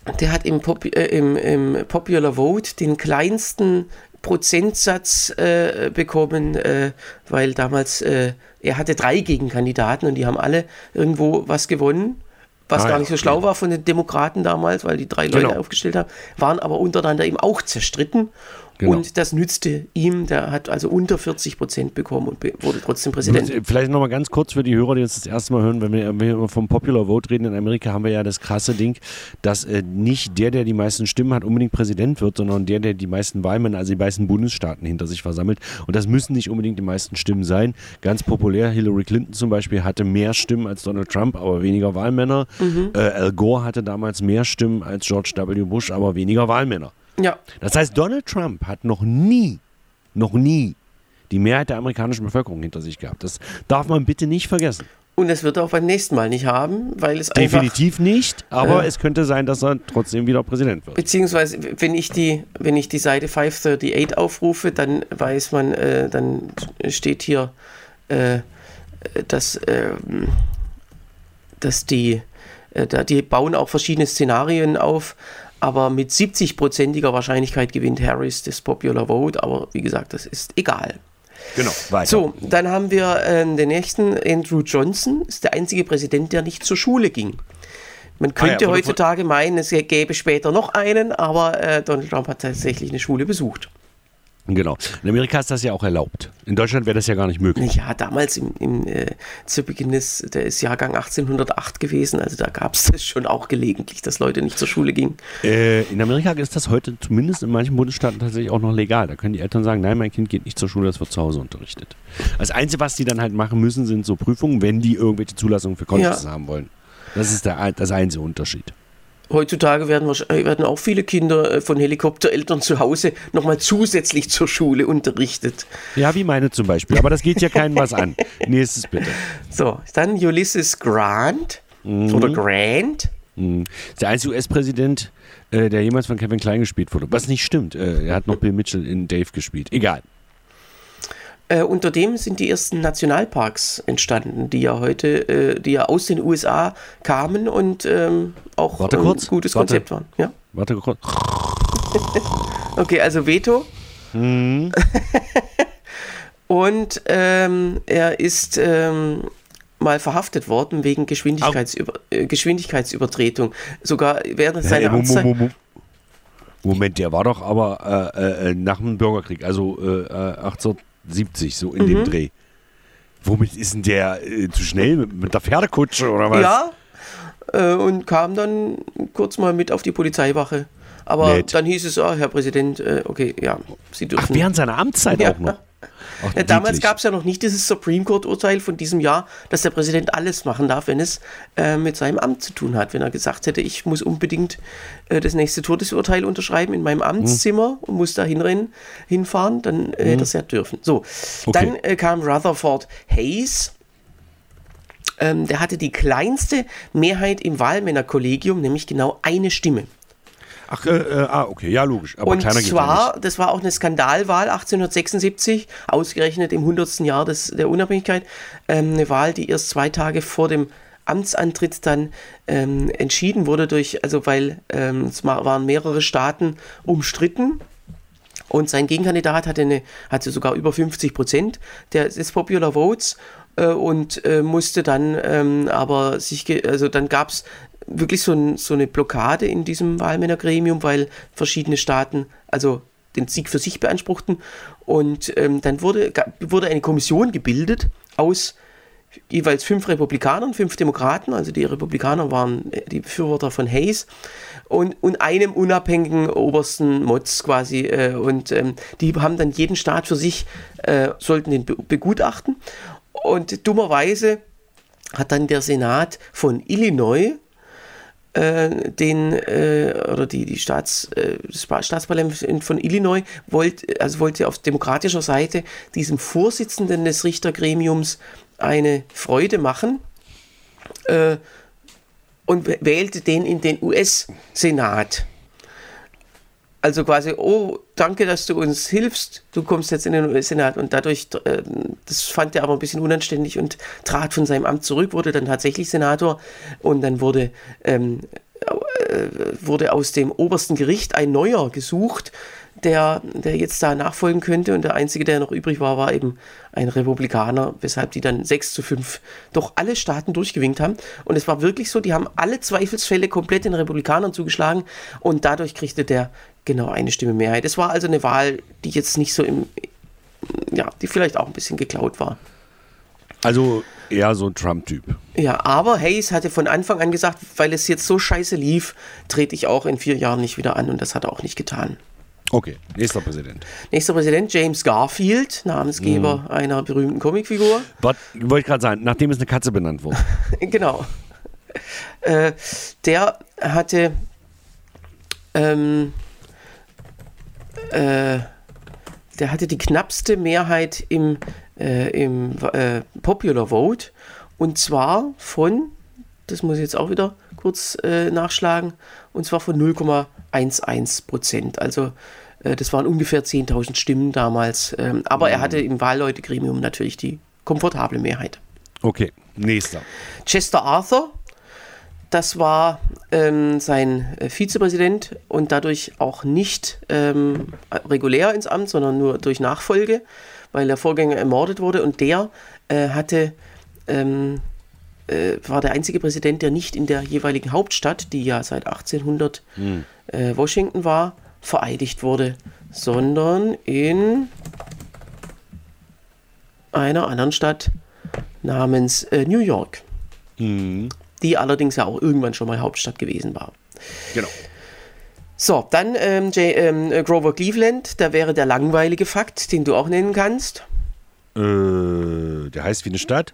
der hat im, Pop, äh, im, im Popular Vote den kleinsten Prozentsatz äh, bekommen, äh, weil damals äh, er hatte drei Gegenkandidaten und die haben alle irgendwo was gewonnen, was ah, gar nicht so okay. schlau war von den Demokraten damals, weil die drei Leute genau. aufgestellt haben, waren aber untereinander eben auch zerstritten. Genau. Und das nützte ihm, der hat also unter vierzig Prozent bekommen und be- wurde trotzdem Präsident. Vielleicht nochmal ganz kurz für die Hörer, die uns das erste Mal hören, wenn wir, wenn wir vom Popular Vote reden, in Amerika haben wir ja das krasse Ding, dass äh, nicht der, der die meisten Stimmen hat, unbedingt Präsident wird, sondern der, der die meisten Wahlmänner, also die meisten Bundesstaaten hinter sich versammelt. Und das müssen nicht unbedingt die meisten Stimmen sein. Ganz populär, Hillary Clinton zum Beispiel hatte mehr Stimmen als Donald Trump, aber weniger Wahlmänner. Mhm. Äh, Al Gore hatte damals mehr Stimmen als George W. Bush, aber weniger Wahlmänner. Ja. Das heißt, Donald Trump hat noch nie, noch nie die Mehrheit der amerikanischen Bevölkerung hinter sich gehabt. Das darf man bitte nicht vergessen. Und das wird er auch beim nächsten Mal nicht haben, weil es Definitiv einfach, nicht, aber äh, es könnte sein, dass er trotzdem wieder Präsident wird. Beziehungsweise, wenn ich die, wenn ich die Seite fünfhundertachtunddreißig aufrufe, dann weiß man, äh, dann steht hier, äh, dass, äh, dass die, äh, die bauen auch verschiedene Szenarien auf, aber mit siebzig-prozentiger Wahrscheinlichkeit gewinnt Harris das Popular Vote, aber wie gesagt, das ist egal. Genau, weiter. So, dann haben wir äh, den nächsten, Andrew Johnson, ist der einzige Präsident, der nicht zur Schule ging. Man könnte ah ja, heutzutage meinen, es gäbe später noch einen, aber äh, Donald Trump hat tatsächlich eine Schule besucht. Genau. In Amerika ist das ja auch erlaubt. In Deutschland wäre das ja gar nicht möglich. Ja, damals im, im, äh, zu Beginn des, des Jahrgang achtzehnhundertacht gewesen, also da gab es das schon auch gelegentlich, dass Leute nicht zur Schule gingen. Äh, in Amerika ist das heute zumindest in manchen Bundesstaaten tatsächlich auch noch legal. Da können die Eltern sagen, nein, mein Kind geht nicht zur Schule, das wird zu Hause unterrichtet. Das Einzige, was die dann halt machen müssen, sind so Prüfungen, wenn die irgendwelche Zulassungen für Colleges ja. haben wollen. Das ist der, das einzige Unterschied. Heutzutage werden, werden auch viele Kinder von Helikoptereltern zu Hause nochmal zusätzlich zur Schule unterrichtet. Ja, wie meine zum Beispiel. Aber das geht ja keinem was an. Nächstes bitte. So, dann Ulysses Grant mhm. oder Grant. Mhm. Der einzige U S-Präsident, äh, der jemals von Kevin Kline gespielt wurde. Was nicht stimmt. Äh, er hat noch Bill Mitchell in Dave gespielt. Egal. Äh, unter dem sind die ersten Nationalparks entstanden, die ja heute, äh, die ja aus den U S A kamen und ähm, auch Warte ein kurz. gutes Warte. Konzept waren. Ja? Warte kurz. Okay, also Veto. Mhm. Und ähm, er ist ähm, mal verhaftet worden wegen Geschwindigkeitsüber- äh, Geschwindigkeitsübertretung. Sogar während seiner hey, Amtszeit. Moment, Moment, der war doch aber äh, äh, nach dem Bürgerkrieg, also äh, achtzehnhundertsiebzig, so in mhm. dem Dreh. Womit ist denn der äh, zu schnell? Mit, mit der Pferdekutsche oder was? Ja, äh, und kam dann kurz mal mit auf die Polizeiwache. Aber Nett. Dann hieß es, oh, Herr Präsident, äh, okay, ja, Sie dürfen. Ach, während seiner Amtszeit ja. auch noch? Ach, ja, damals gab es ja noch nicht dieses Supreme Court-Urteil von diesem Jahr, dass der Präsident alles machen darf, wenn es äh, mit seinem Amt zu tun hat. Wenn er gesagt hätte, ich muss unbedingt äh, das nächste Todesurteil unterschreiben in meinem Amtszimmer hm. und muss da hinrennen, hinfahren, dann äh, hm. hätte er es ja dürfen. So, okay. Dann äh, kam Rutherford Hayes. Ähm, der hatte die kleinste Mehrheit im Wahlmännerkollegium, nämlich genau eine Stimme. Ach, äh, äh, ah, okay, ja, logisch. Aber und kleiner zwar, geht das war auch eine Skandalwahl achtzehnhundertsechsundsiebzig, ausgerechnet im hundertsten Jahr des, der Unabhängigkeit. Ähm, eine Wahl, die erst zwei Tage vor dem Amtsantritt dann ähm, entschieden wurde, durch, also weil ähm, es waren mehrere Staaten umstritten. Und sein Gegenkandidat hatte, eine, hatte sogar über fünfzig Prozent der, des Popular Votes äh, und äh, musste dann ähm, aber sich, ge- also dann gab es wirklich so, ein, so eine Blockade in diesem Wahlmännergremium, weil verschiedene Staaten also den Sieg für sich beanspruchten. Und ähm, dann wurde, wurde eine Kommission gebildet aus jeweils fünf Republikanern, fünf Demokraten, also die Republikaner waren die Befürworter von Hayes, und, und einem unabhängigen obersten Motz quasi. Äh, und ähm, die haben dann jeden Staat für sich, äh, sollten den be- begutachten. Und dummerweise hat dann der Senat von Illinois den äh, oder die, die Staats, äh, das Staatsparlament von Illinois wollte, also wollte auf demokratischer Seite diesem Vorsitzenden des Richtergremiums eine Freude machen äh, und wählte den in den U S-Senat. Also quasi, oh, danke, dass du uns hilfst, du kommst jetzt in den U S-Senat. Und dadurch, äh, das fand er aber ein bisschen unanständig und trat von seinem Amt zurück, wurde dann tatsächlich Senator und dann wurde ähm, äh, wurde aus dem obersten Gericht ein neuer gesucht, der, der jetzt da nachfolgen könnte. Und der einzige, der noch übrig war, war eben ein Republikaner, weshalb die dann sechs zu fünf doch alle Staaten durchgewinkt haben. Und es war wirklich so, die haben alle Zweifelsfälle komplett den Republikanern zugeschlagen und dadurch kriegte der genau eine Stimme Mehrheit. Es war also eine Wahl, die jetzt nicht so im, ja, die vielleicht auch ein bisschen geklaut war. Also eher so ein Trump-Typ. Ja, aber Hayes hatte von Anfang an gesagt, weil es jetzt so scheiße lief, trete ich auch in vier Jahren nicht wieder an und das hat er auch nicht getan. Okay, nächster Präsident. Nächster Präsident, James Garfield, Namensgeber mhm. einer berühmten Comicfigur. Wollte ich gerade sagen, nachdem ist eine Katze benannt wurde. Genau. Äh, der hatte ähm, äh, der hatte die knappste Mehrheit im, äh, im äh, Popular Vote und zwar von, das muss ich jetzt auch wieder kurz äh, nachschlagen, und zwar von null Komma elf Prozent. Also äh, das waren ungefähr zehntausend Stimmen damals, ähm, aber mhm. er hatte im Wahlleutegremium natürlich die komfortable Mehrheit. Okay, nächster. Chester Arthur, das war ähm, sein äh, Vizepräsident und dadurch auch nicht ähm, regulär ins Amt, sondern nur durch Nachfolge, weil der Vorgänger ermordet wurde und der äh, hatte, ähm, äh, war der einzige Präsident, der nicht in der jeweiligen Hauptstadt, die ja seit achtzehnhundert hm. äh, Washington war, vereidigt wurde, sondern in einer anderen Stadt namens äh, New York. Hm. Die allerdings ja auch irgendwann schon mal Hauptstadt gewesen war. Genau. So, dann ähm, J, ähm, Grover Cleveland, da wäre der langweilige Fakt, den du auch nennen kannst. Äh, der heißt wie eine Stadt?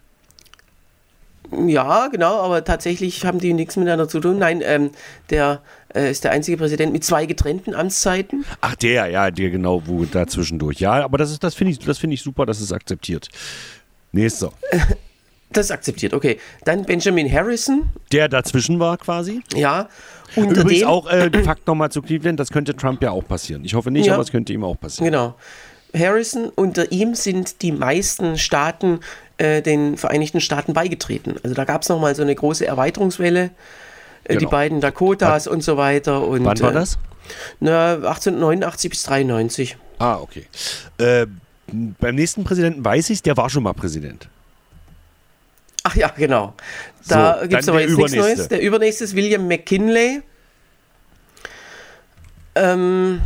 Ja, genau, aber tatsächlich haben die nichts miteinander zu tun. Nein, ähm, der äh, ist der einzige Präsident mit zwei getrennten Amtszeiten. Ach, der, ja, der genau, wo da zwischendurch. Ja, aber das ist, das finde ich, das finde ich super, dass es akzeptiert. Nächster. Das ist akzeptiert, okay. Dann Benjamin Harrison. Der dazwischen war quasi. Ja. Unter Übrigens dem, auch, äh, Fakt nochmal zu Cleveland, das könnte Trump ja auch passieren. Ich hoffe nicht, ja. aber es könnte ihm auch passieren. Genau. Harrison, unter ihm sind die meisten Staaten äh, den Vereinigten Staaten beigetreten. Also da gab es nochmal so eine große Erweiterungswelle. Äh, genau. Die beiden Dakotas und so weiter. Und, wann war das? Äh, na, achtzehnhundertneunundachtzig bis dreiundneunzig. Ah, okay. Äh, beim nächsten Präsidenten weiß ich, der war schon mal Präsident. Ach ja, genau. Da so, gibt es aber jetzt nichts Neues. Der übernächste ist William McKinley. Ähm,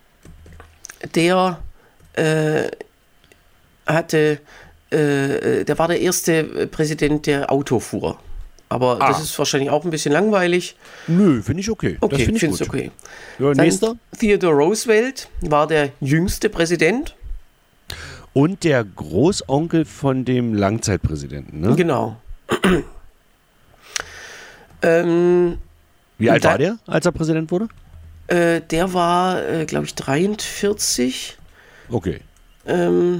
der äh, hatte, äh, der war der erste Präsident, der Auto fuhr. Aber ah. das ist wahrscheinlich auch ein bisschen langweilig. Nö, finde ich okay. Okay, finde ich gut. Okay. Ja, nächster? Theodore Roosevelt war der jüngste Präsident. Und der Großonkel von dem Langzeitpräsidenten, ne? Genau. ähm, Wie alt da, war der, als er Präsident wurde? Äh, der war, äh, glaube ich, dreiundvierzig. Okay. Ähm,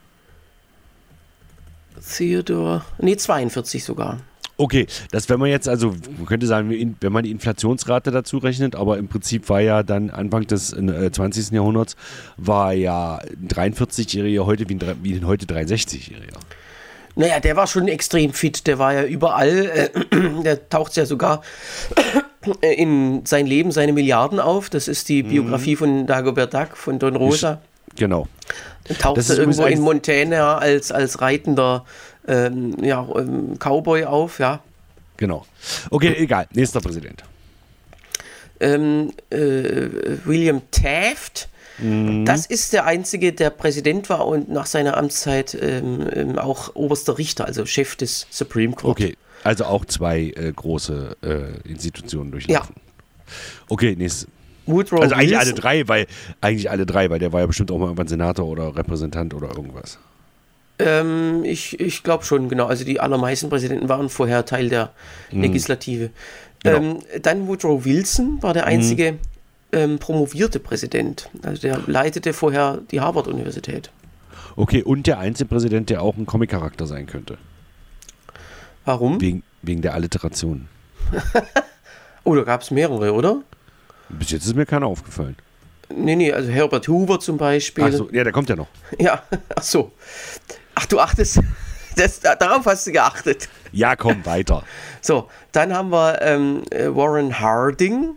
Theodore, nee, zweiundvierzig sogar. Okay, das wenn man jetzt, also man könnte sagen, wenn man die Inflationsrate dazu rechnet, aber im Prinzip war ja dann Anfang des äh, zwanzigsten Jahrhunderts, war ja ein dreiundvierzigjähriger heute wie ein, wie ein heute dreiundsechzigjähriger. Naja, der war schon extrem fit, der war ja überall, äh, der taucht ja sogar in sein Leben, seine Milliarden auf, das ist die Biografie mhm. von Dagobert Duck, von Don Rosa. Genau. Dann taucht er irgendwo in Montana als, als reitender ähm, ja, ähm, Cowboy auf, ja. Genau. Okay, egal. Nächster Präsident. Ähm, äh, William Taft. Mhm. Das ist der einzige, der Präsident war und nach seiner Amtszeit ähm, ähm, auch oberster Richter, also Chef des Supreme Court. Okay, also auch zwei äh, große äh, Institutionen durchlaufen. Ja. Okay, nächstes. Woodrow also eigentlich Wilson. alle drei, weil eigentlich alle drei, weil der war ja bestimmt auch mal irgendwann Senator oder Repräsentant oder irgendwas. Ähm, ich ich glaube schon, genau. Also die allermeisten Präsidenten waren vorher Teil der mhm. Legislative. Genau. Ähm, dann Woodrow Wilson war der einzige mhm. ähm, promovierte Präsident. Also der leitete vorher die Harvard-Universität. Okay, und der einzige Präsident, der auch ein Comic-Charakter sein könnte. Warum? Wegen, wegen der Alliteration. Oh, da gab es mehrere, oder? Bis jetzt ist mir keiner aufgefallen. Nee, nee, also Herbert Hoover zum Beispiel. Ach so, ja, der kommt ja noch. Ja, ach so. Ach, du achtest. Das, darauf hast du geachtet. Ja, komm, weiter. So, dann haben wir ähm, Warren Harding,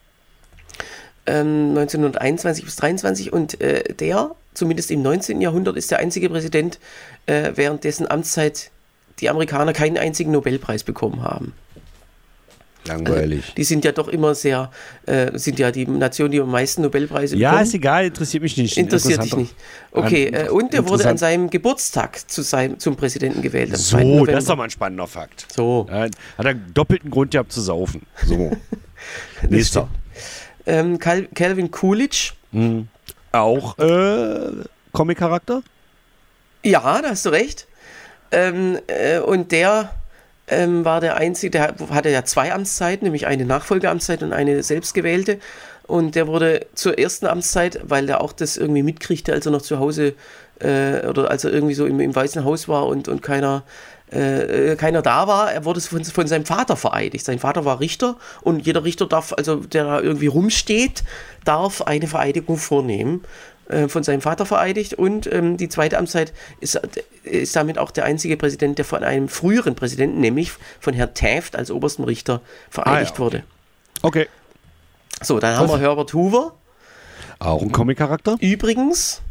ähm, neunzehnhunderteinundzwanzig bis dreiundzwanzig, und äh, der, zumindest im neunzehnten Jahrhundert, ist der einzige Präsident, äh, während dessen Amtszeit die Amerikaner keinen einzigen Nobelpreis bekommen haben. Langweilig. Also, die sind ja doch immer sehr, äh, sind ja die Nation, die am meisten Nobelpreise ja, bekommen. ist egal, interessiert mich nicht. Interessiert dich nicht. Okay, äh, und er wurde an seinem Geburtstag zu seinem, zum Präsidenten gewählt. So, das ist doch mal ein spannender Fakt. So. Ja, hat er einen doppelten Grund gehabt zu saufen. So. Nächster. Ähm, Cal- Calvin Coolidge. Mhm. Auch äh, Comic-Charakter? Ja, da hast du recht. Ähm, äh, und der ähm, war der Einzige, der hatte ja zwei Amtszeiten, nämlich eine Nachfolgeamtszeit und eine selbstgewählte. Und der wurde zur ersten Amtszeit, weil er auch das irgendwie mitkriegte, als er noch zu Hause äh, oder als er irgendwie so im, im Weißen Haus war und, und keiner, äh, keiner da war, er wurde von, von seinem Vater vereidigt. Sein Vater war Richter und jeder Richter darf, also der da irgendwie rumsteht, darf eine Vereidigung vornehmen. Von seinem Vater vereidigt, und ähm, die zweite Amtszeit ist, ist damit auch der einzige Präsident, der von einem früheren Präsidenten, nämlich von Herrn Taft als oberstem Richter vereidigt ah, ja. wurde. Okay. So, dann haben Was? wir Herbert Hoover. Auch ein Comic-Charakter. Übrigens,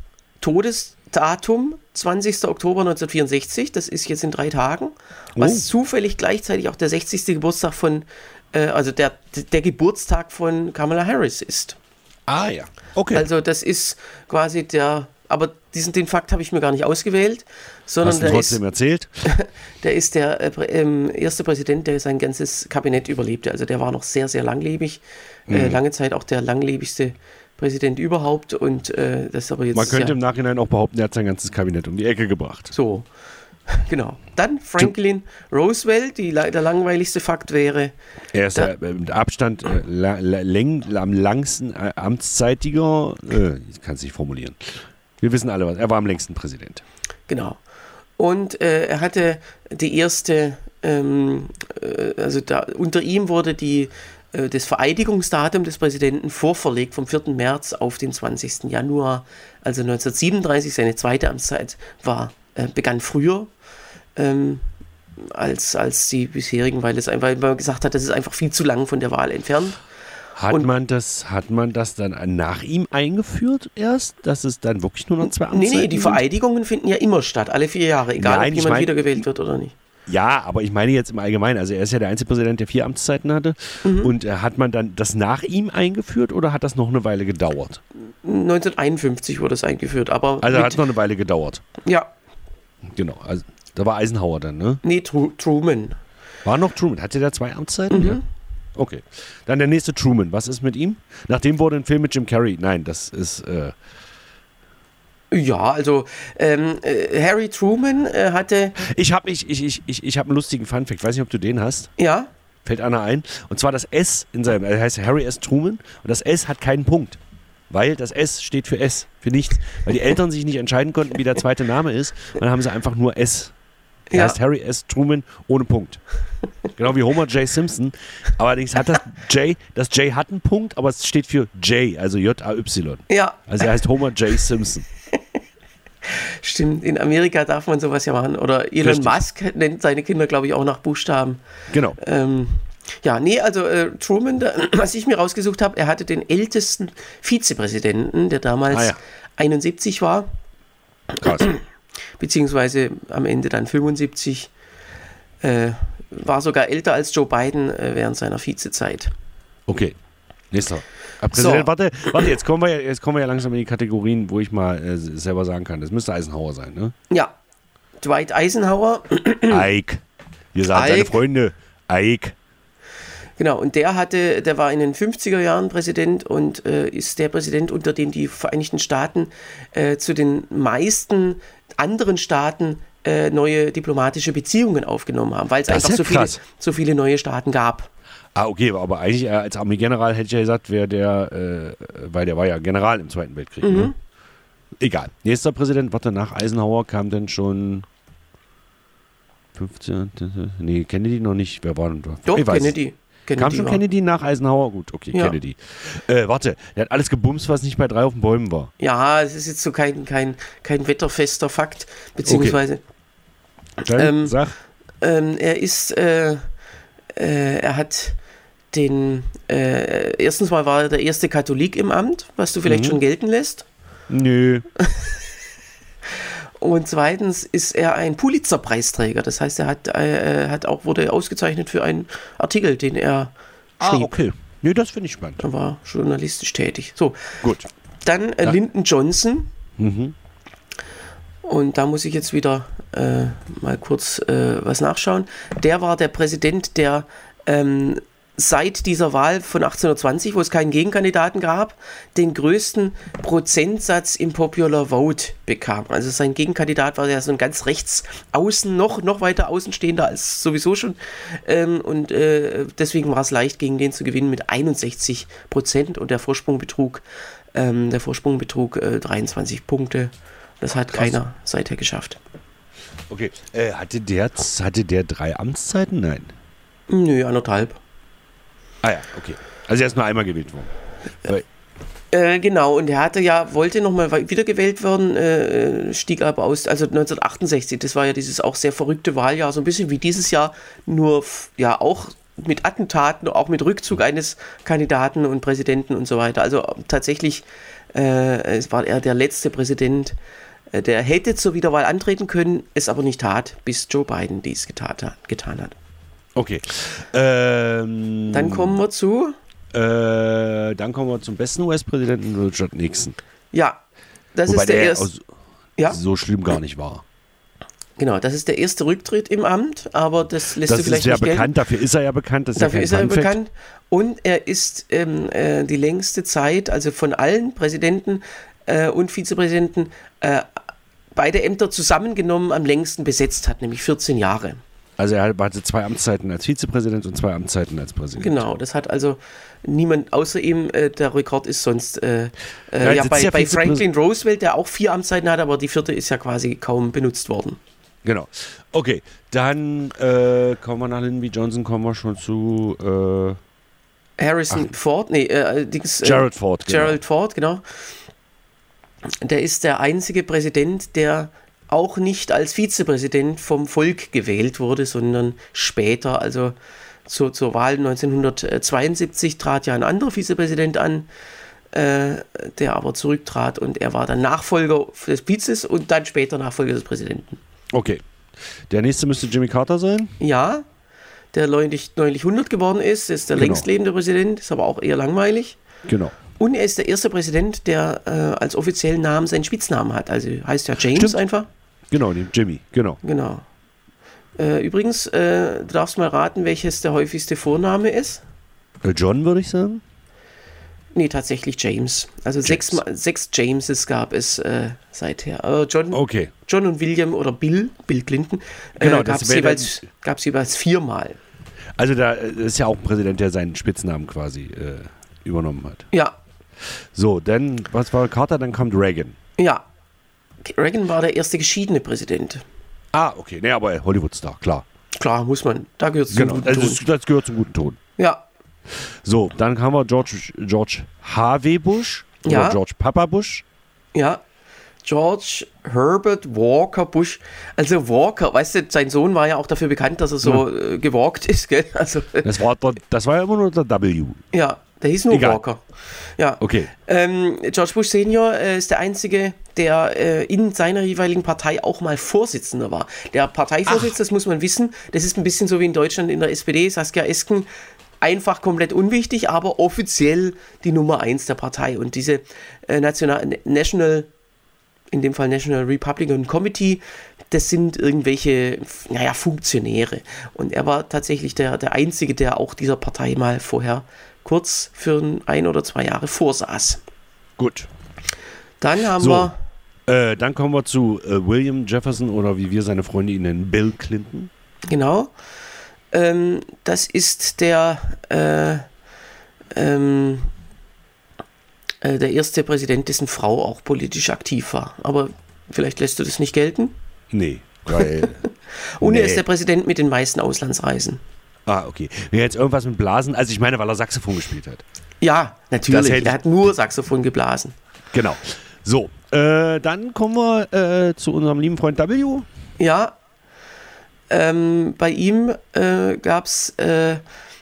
Todesdatum zwanzigster Oktober neunzehnhundertvierundsechzig, das ist jetzt in drei Tagen, was oh. zufällig gleichzeitig auch der sechzigste Geburtstag von, äh, also der, der Geburtstag von Kamala Harris ist. Ah ja, okay. Also das ist quasi der, aber diesen, den Fakt habe ich mir gar nicht ausgewählt, sondern Hast du der trotzdem ist, erzählt? Der ist der äh, erste Präsident, der sein ganzes Kabinett überlebte. Also der war noch sehr, sehr langlebig, mhm. äh, lange Zeit auch der langlebigste Präsident überhaupt, und äh, das aber jetzt. Man könnte ja, im Nachhinein auch behaupten, er hat sein ganzes Kabinett um die Ecke gebracht. So. Genau. Dann Franklin Roosevelt, die, der langweiligste Fakt wäre. Er ist der, äh, mit Abstand äh, la, la, läng, am langsten äh, amtszeitiger, äh, ich kann es nicht formulieren. Wir wissen alle was, er war am längsten Präsident. Genau. Und äh, er hatte die erste, ähm, äh, also da, unter ihm wurde die, äh, das Vereidigungsdatum des Präsidenten vorverlegt vom vierten März auf den zwanzigsten Januar, also neunzehnhundertsiebenunddreißig, seine zweite Amtszeit war begann früher ähm, als, als die bisherigen, weil es einfach, weil man gesagt hat, das ist einfach viel zu lang von der Wahl entfernt. Hat Und man das, hat man das dann nach ihm eingeführt erst, dass es dann wirklich nur noch zwei Amtszeiten Nee, nee, die sind? Vereidigungen finden ja immer statt, alle vier Jahre, egal Nein, ob jemand mein, wiedergewählt wird oder nicht. Ja, aber ich meine jetzt im Allgemeinen, also er ist ja der einzige Präsident, der vier Amtszeiten hatte. Mhm. Und äh, hat man dann das nach ihm eingeführt oder hat das noch eine Weile gedauert? neunzehnhunderteinundfünfzig wurde es eingeführt, aber... Also hat es noch eine Weile gedauert? Ja. Genau, also da war Eisenhower dann, ne? Nee, Tru- Truman. War noch Truman. Hatte der zwei Amtszeiten? Mhm. Ja. Okay. Dann der nächste Truman. Was ist mit ihm? Nachdem wurde ein Film mit Jim Carrey. Nein, das ist... Äh ja, also ähm, äh, Harry Truman äh, hatte... Ich habe ich, ich, ich, ich, ich hab einen lustigen Funfact. Ich weiß nicht, ob du den hast. Ja. Fällt einer ein. Und zwar das S in seinem... Er heißt Harry S. Truman. Und das S hat keinen Punkt. Weil das S steht für S, für nichts. Weil die Eltern sich nicht entscheiden konnten, wie der zweite Name ist. Und dann haben sie einfach nur S. Er ja. heißt Harry S. Truman ohne Punkt. Genau wie Homer J. Simpson. Allerdings hat das J, das J hat einen Punkt, aber es steht für J, also J A Y. Ja. Also er heißt Homer J. Simpson. Stimmt, in Amerika darf man sowas ja machen. Oder Elon Richtig. Musk nennt seine Kinder, glaube ich, auch nach Buchstaben. Genau. Ähm, Ja, nee, also äh, Truman, da, was ich mir rausgesucht habe, er hatte den ältesten Vizepräsidenten, der damals ah, ja. einundsiebzig war. Krass. Beziehungsweise am Ende dann fünfundsiebzig. Äh, war sogar älter als Joe Biden äh, während seiner Vizezeit. Okay, nächster. Präsident, so. warte, warte jetzt, kommen wir, jetzt kommen wir ja langsam in die Kategorien, wo ich mal äh, selber sagen kann. Das müsste Eisenhower sein, ne? Ja, Dwight Eisenhower. Ike. Wir sagen seine Freunde. Ike. Genau, und der hatte, der war in den fünfziger Jahren Präsident und äh, ist der Präsident, unter dem die Vereinigten Staaten äh, zu den meisten anderen Staaten äh, neue diplomatische Beziehungen aufgenommen haben, weil es einfach ja so viele, so viele neue Staaten gab. Ah, okay, aber eigentlich äh, als Armeegeneral hätte ich ja gesagt, wäre der, äh, weil der war ja General im Zweiten Weltkrieg. Mhm. Ne? Egal. Nächster Präsident, warte, nach Eisenhower kam dann schon fünfzehn, nee, Kennedy noch nicht. Wer war denn da? Doch, Kennedy. Kennedy. Kam schon war. Kennedy nach Eisenhower? Gut, okay, ja. Kennedy. Äh, warte, der hat alles gebumst, was nicht bei drei auf den Bäumen war. Ja, es ist jetzt so kein, kein, kein wetterfester Fakt, beziehungsweise Dann Ähm, sag. Ähm, er ist, äh, äh, er hat den, äh, erstens mal war er der erste Katholik im Amt, was du vielleicht Mhm. schon gelten lässt. Nö. Und zweitens ist er ein Pulitzer-Preisträger. Das heißt, er hat, äh, hat auch, wurde ausgezeichnet für einen Artikel, den er Ah, schrieb. okay. Nö, das finde ich spannend. Er war journalistisch tätig. So, Gut. dann äh, Ja. Lyndon Johnson. Mhm. Und da muss ich jetzt wieder äh, mal kurz äh, was nachschauen. Der war der Präsident, der ähm, seit dieser Wahl von achtzehnhundertzwanzig, wo es keinen Gegenkandidaten gab, den größten Prozentsatz im Popular Vote bekam. Also sein Gegenkandidat war ja so ein ganz rechts außen, noch, noch weiter außenstehender als sowieso schon. Ähm, und äh, deswegen war es leicht, gegen den zu gewinnen mit einundsechzig Prozent. Und der Vorsprung betrug, ähm, der Vorsprung betrug äh, dreiundzwanzig Punkte. Das hat Krass. keiner seither geschafft. Okay. Äh, hatte, der, hatte der drei Amtszeiten? Nein. Nö, anderthalb. Ah ja, okay. Also er ist nur einmal gewählt worden. Weil- Äh, genau, und er hatte ja, wollte nochmal wiedergewählt werden, äh, stieg aber aus, also neunzehnhundertachtundsechzig, das war ja dieses auch sehr verrückte Wahljahr, so ein bisschen wie dieses Jahr, nur f- ja auch mit Attentaten, auch mit Rückzug eines Kandidaten und Präsidenten und so weiter. Also tatsächlich, äh, es war er der letzte Präsident, äh, der hätte zur Wiederwahl antreten können, es aber nicht tat, bis Joe Biden dies getan hat. Getan hat. Okay. Ähm, Dann kommen wir zu, äh, dann kommen wir zum besten U S-Präsidenten, Richard Nixon. ja, das Wobei ist der der erste. aus- Ja. so schlimm gar nicht war. Genau, das ist der erste Rücktritt im Amt, aber das lässt Das du vielleicht ist ja nicht gelten. bekannt, dafür ist er ja bekannt. Das ist Dafür ja ist kein er Fun Fact. bekannt. Und er ist ähm, äh, die längste Zeit, also von allen Präsidenten äh, und Vizepräsidenten, äh, beide Ämter zusammengenommen am längsten besetzt hat, nämlich vierzehn Jahre. Also er hatte zwei Amtszeiten als Vizepräsident und zwei Amtszeiten als Präsident. Genau, das hat also niemand außer ihm, äh, der Rekord ist sonst äh, äh, Ja, ja, jetzt bei, ist ja bei Vizepräs- Franklin Roosevelt, der auch vier Amtszeiten hat, aber die vierte ist ja quasi kaum benutzt worden. Genau. Okay, dann äh, kommen wir nach Lyndon B. Johnson, kommen wir schon zu äh, Harrison Ford, nee, äh, Dings, äh, Gerald Ford. Genau. Gerald Ford, genau. Der ist der einzige Präsident, der auch nicht als Vizepräsident vom Volk gewählt wurde, sondern später, also zu, zur Wahl neunzehnhundertzweiundsiebzig trat ja ein anderer Vizepräsident an, äh, der aber zurücktrat und er war dann Nachfolger des Vizes und dann später Nachfolger des Präsidenten. Okay. Der nächste müsste Jimmy Carter sein. Ja, der neulich, neulich hundert geworden ist, ist der Genau. längstlebende Präsident, ist aber auch eher langweilig. Genau. Und er ist der erste Präsident, der äh, als offiziellen Namen seinen Spitznamen hat. Also heißt ja James Stimmt. einfach. Genau, den Jimmy, genau. Genau. Äh, übrigens, äh, du darfst mal raten, welches der häufigste Vorname ist. Äh, John, würde ich sagen. Nee, tatsächlich James. Also Sechs, Ma- sechs Jameses gab es äh, seither. Äh, John, Okay. John und William oder Bill, Bill Clinton, äh, Genau, gab das es wär jeweils, gab's jeweils viermal. Also da ist ja auch ein Präsident, der seinen Spitznamen quasi äh, übernommen hat. Ja, So, dann, was war Carter? Dann kommt Reagan. ja. Reagan war der erste geschiedene Präsident. Ah, okay. Nee, aber Hollywood-Star, klar. Klar, muss man. Da gehört es Genau, zum also guten das, das gehört zum guten Ton. Ton. Ja, So, dann haben wir George, George H W. Bush oder Ja. George Papa Bush. ja. George Herbert Walker Bush. Also Walker, weißt du, sein Sohn war ja auch dafür bekannt, dass er so äh, gewalkt ist, gell? Also, äh, Das war, der, das war ja immer nur der W. ja, der hieß nur Egal. Walker. Ja. Okay. Ähm, George Bush Senior äh, ist der Einzige, der äh, in seiner jeweiligen Partei auch mal Vorsitzender war. Der Parteivorsitz, das muss man wissen, das ist ein bisschen so wie in Deutschland in der S P D, Saskia Esken, einfach komplett unwichtig, aber offiziell die Nummer eins der Partei. Und diese äh, National, National, in dem Fall National Republican Committee, das sind irgendwelche, naja, Funktionäre. Und er war tatsächlich der, der Einzige, der auch dieser Partei mal vorher kurz für ein oder zwei Jahre vorsaß. Gut. Dann haben So. wir, Äh, dann kommen wir zu äh, William Jefferson oder wie wir seine Freunde ihn nennen, Bill Clinton. genau, ähm, das ist der, äh, ähm, äh, der erste Präsident, dessen Frau auch politisch aktiv war. Aber vielleicht lässt du das nicht gelten. Nee, weil... Und er Nee. ist der Präsident mit den meisten Auslandsreisen. ah, okay. Wäre jetzt irgendwas mit Blasen? Also ich meine, weil er Saxophon gespielt hat. Ja, natürlich. hätte- Er hat nur Saxophon geblasen. Genau. So, äh, dann kommen wir äh, zu unserem lieben Freund W. Ja, ähm, bei ihm äh, gab es äh,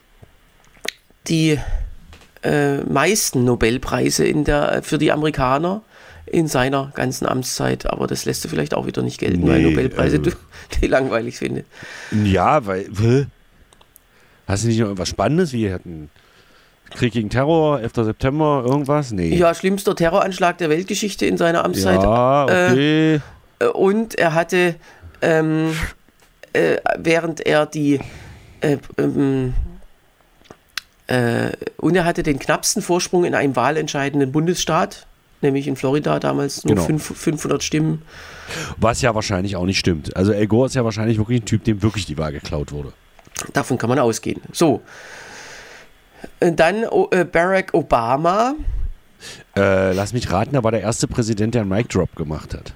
die äh, meisten Nobelpreise in der, für die Amerikaner in seiner ganzen Amtszeit, aber das lässt du vielleicht auch wieder nicht gelten, nee, weil Nobelpreise also, du die langweilig findest. Ja, weil hast du nicht noch irgendwas Spannendes, wie hatten Krieg gegen Terror, elfter September, irgendwas? Nee. Ja, schlimmster Terroranschlag der Weltgeschichte in seiner Amtszeit. Ja, okay. Äh, und er hatte, ähm, äh, während er die, äh, ähm, äh, und er hatte den knappsten Vorsprung in einem wahlentscheidenden Bundesstaat, nämlich in Florida damals nur genau. fünfhundert Stimmen. Was ja wahrscheinlich auch nicht stimmt. Also Al Gore ist ja wahrscheinlich wirklich ein Typ, dem wirklich die Wahl geklaut wurde. Davon kann man ausgehen. So. Dann äh, Barack Obama. Äh, lass mich raten, er war der erste Präsident, der einen Mic Drop gemacht hat.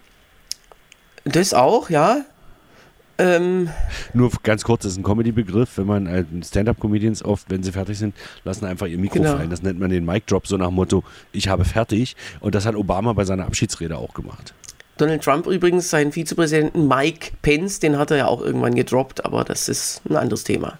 Das auch, ja. Ähm, Nur ganz kurz, das ist ein Comedy-Begriff. Wenn man äh, Stand-Up-Comedians oft, wenn sie fertig sind, lassen einfach ihr Mikro genau. fallen. Das nennt man den Mic Drop, so nach dem Motto, ich habe fertig. Und das hat Obama bei seiner Abschiedsrede auch gemacht. Donald Trump übrigens, seinen Vizepräsidenten Mike Pence, den hat er ja auch irgendwann gedroppt, aber das ist ein anderes Thema.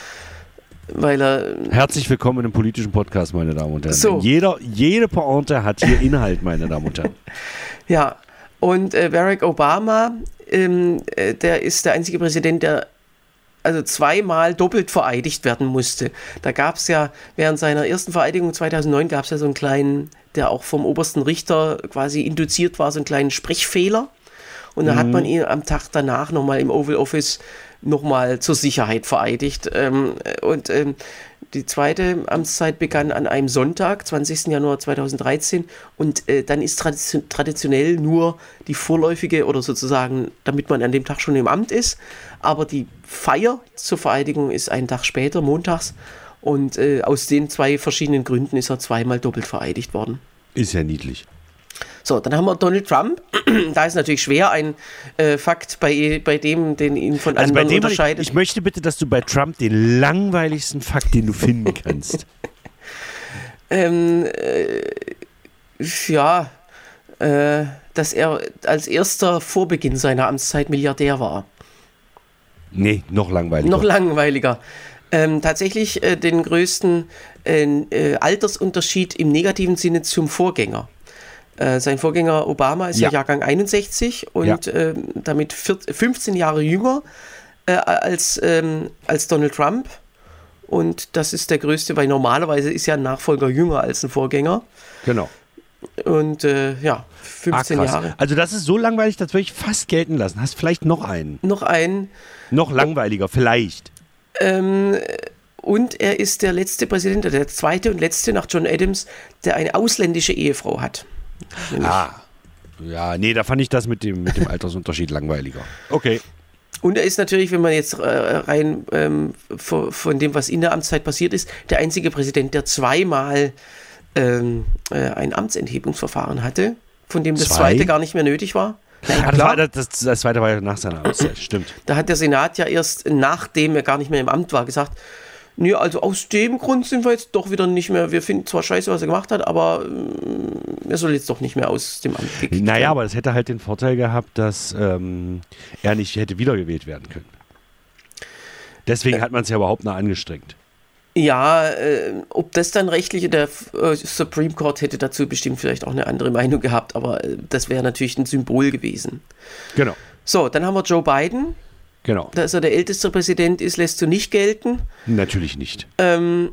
Weil er Herzlich willkommen in einem politischen Podcast, meine Damen und Herren. So. Jeder, jede Pointe hat hier Inhalt, meine Damen und Herren. Ja, und äh, Barack Obama, ähm, äh, der ist der einzige Präsident, der also zweimal doppelt vereidigt werden musste. Da gab es ja, während seiner ersten Vereidigung zweitausendneun, gab es ja so einen kleinen, der auch vom obersten Richter quasi induziert war, so einen kleinen Sprechfehler. Und dann mhm. hat man ihn am Tag danach nochmal im Oval Office nochmal zur Sicherheit vereidigt. Ähm, und ähm, die zweite Amtszeit begann an einem Sonntag, zwanzigsten Januar zweitausenddreizehn. Und äh, dann ist tradition- traditionell nur die vorläufige oder sozusagen, damit man an dem Tag schon im Amt ist. Aber die Feier zur Vereidigung ist einen Tag später, montags. Und äh, aus den zwei verschiedenen Gründen ist er zweimal doppelt vereidigt worden. Ist ja niedlich. So, dann haben wir Donald Trump. Da ist natürlich schwer ein äh, Fakt bei, bei dem, den ihn von also anderen bei dem unterscheidet. Ich, ich möchte bitte, dass du bei Trump den langweiligsten Fakt, den du finden kannst. ähm, äh, ja, äh, dass er als erster vor Beginn seiner Amtszeit Milliardär war. Nee, noch langweiliger. Noch langweiliger. Ähm, tatsächlich äh, den größten äh, äh, Altersunterschied im negativen Sinne zum Vorgänger. Äh, sein Vorgänger Obama ist ja, ja Jahrgang einundsechzig und ja. äh, damit vierzehn, fünfzehn Jahre jünger äh, als, ähm, als Donald Trump. Und das ist der größte, weil normalerweise ist ja ein Nachfolger jünger als ein Vorgänger. Genau. Und äh, ja, fünfzehn ah, Jahre. Also das ist so langweilig, das würde ich fast gelten lassen. Hast vielleicht noch einen? Noch einen. Noch langweiliger, vielleicht. Ähm, und er ist der letzte Präsident, der zweite und letzte nach John Adams, der eine ausländische Ehefrau hat. Nämlich. Ah, ja, nee, da fand ich das mit dem, mit dem Altersunterschied langweiliger. Okay. Und er ist natürlich, wenn man jetzt äh, rein ähm, von, von dem, was in der Amtszeit passiert ist, der einzige Präsident, der zweimal ähm, äh, ein Amtsenthebungsverfahren hatte, von dem das Zwei? zweite gar nicht mehr nötig war. Ja, ja, das, war, das, das zweite war ja nach seiner Amtszeit, stimmt. Da hat der Senat ja erst, nachdem er gar nicht mehr im Amt war, gesagt, nee, also aus dem Grund sind wir jetzt doch wieder nicht mehr, wir finden zwar scheiße, was er gemacht hat, aber äh, er soll jetzt doch nicht mehr aus dem Amt gekickt werden. Naja, aber das hätte halt den Vorteil gehabt, dass ähm, er nicht hätte wiedergewählt werden können. Deswegen äh, hat man es ja überhaupt noch angestrengt. Ja, äh, ob das dann rechtlich, der äh, Supreme Court hätte dazu bestimmt vielleicht auch eine andere Meinung gehabt, aber äh, das wäre natürlich ein Symbol gewesen. Genau. So, dann haben wir Joe Biden. Genau. Dass er der älteste Präsident ist, lässt du nicht gelten. Natürlich nicht. Ähm,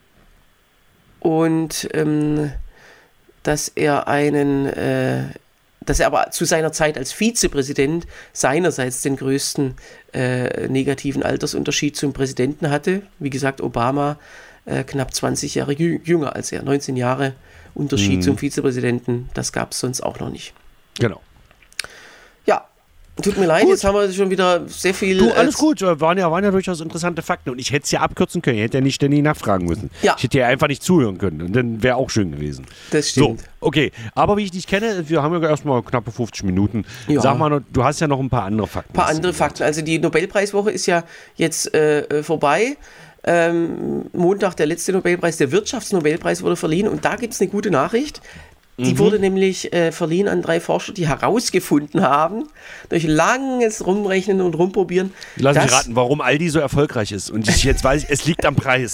und ähm, dass er einen, äh, dass er aber zu seiner Zeit als Vizepräsident seinerseits den größten äh, negativen Altersunterschied zum Präsidenten hatte. Wie gesagt, Obama äh, knapp zwanzig Jahre jü- jünger als er. neunzehn Jahre Unterschied mhm. zum Vizepräsidenten, das gab es sonst auch noch nicht. Genau. Ja. Tut mir leid, gut. Jetzt haben wir schon wieder sehr viel... Du, alles gut, waren ja, waren ja durchaus interessante Fakten und ich hätte es ja abkürzen können, ich hätte ja nicht ständig nachfragen müssen. Ja. Ich hätte ja einfach nicht zuhören können und dann wäre auch schön gewesen. Das stimmt. So, okay, aber wie ich dich kenne, wir haben ja erstmal knappe fünfzig Minuten. Ja. Sag mal, du hast ja noch ein paar andere Fakten. Ein paar andere Fakten, also die Nobelpreiswoche ist ja jetzt äh, vorbei. Ähm, Montag der letzte Nobelpreis, der Wirtschaftsnobelpreis wurde verliehen und da gibt es eine gute Nachricht. Die mhm. wurde nämlich äh, verliehen an drei Forscher, die herausgefunden haben, durch langes Rumrechnen und Rumprobieren. Lass mich raten, warum Aldi so erfolgreich ist. Und ich jetzt weiß, es liegt am Preis.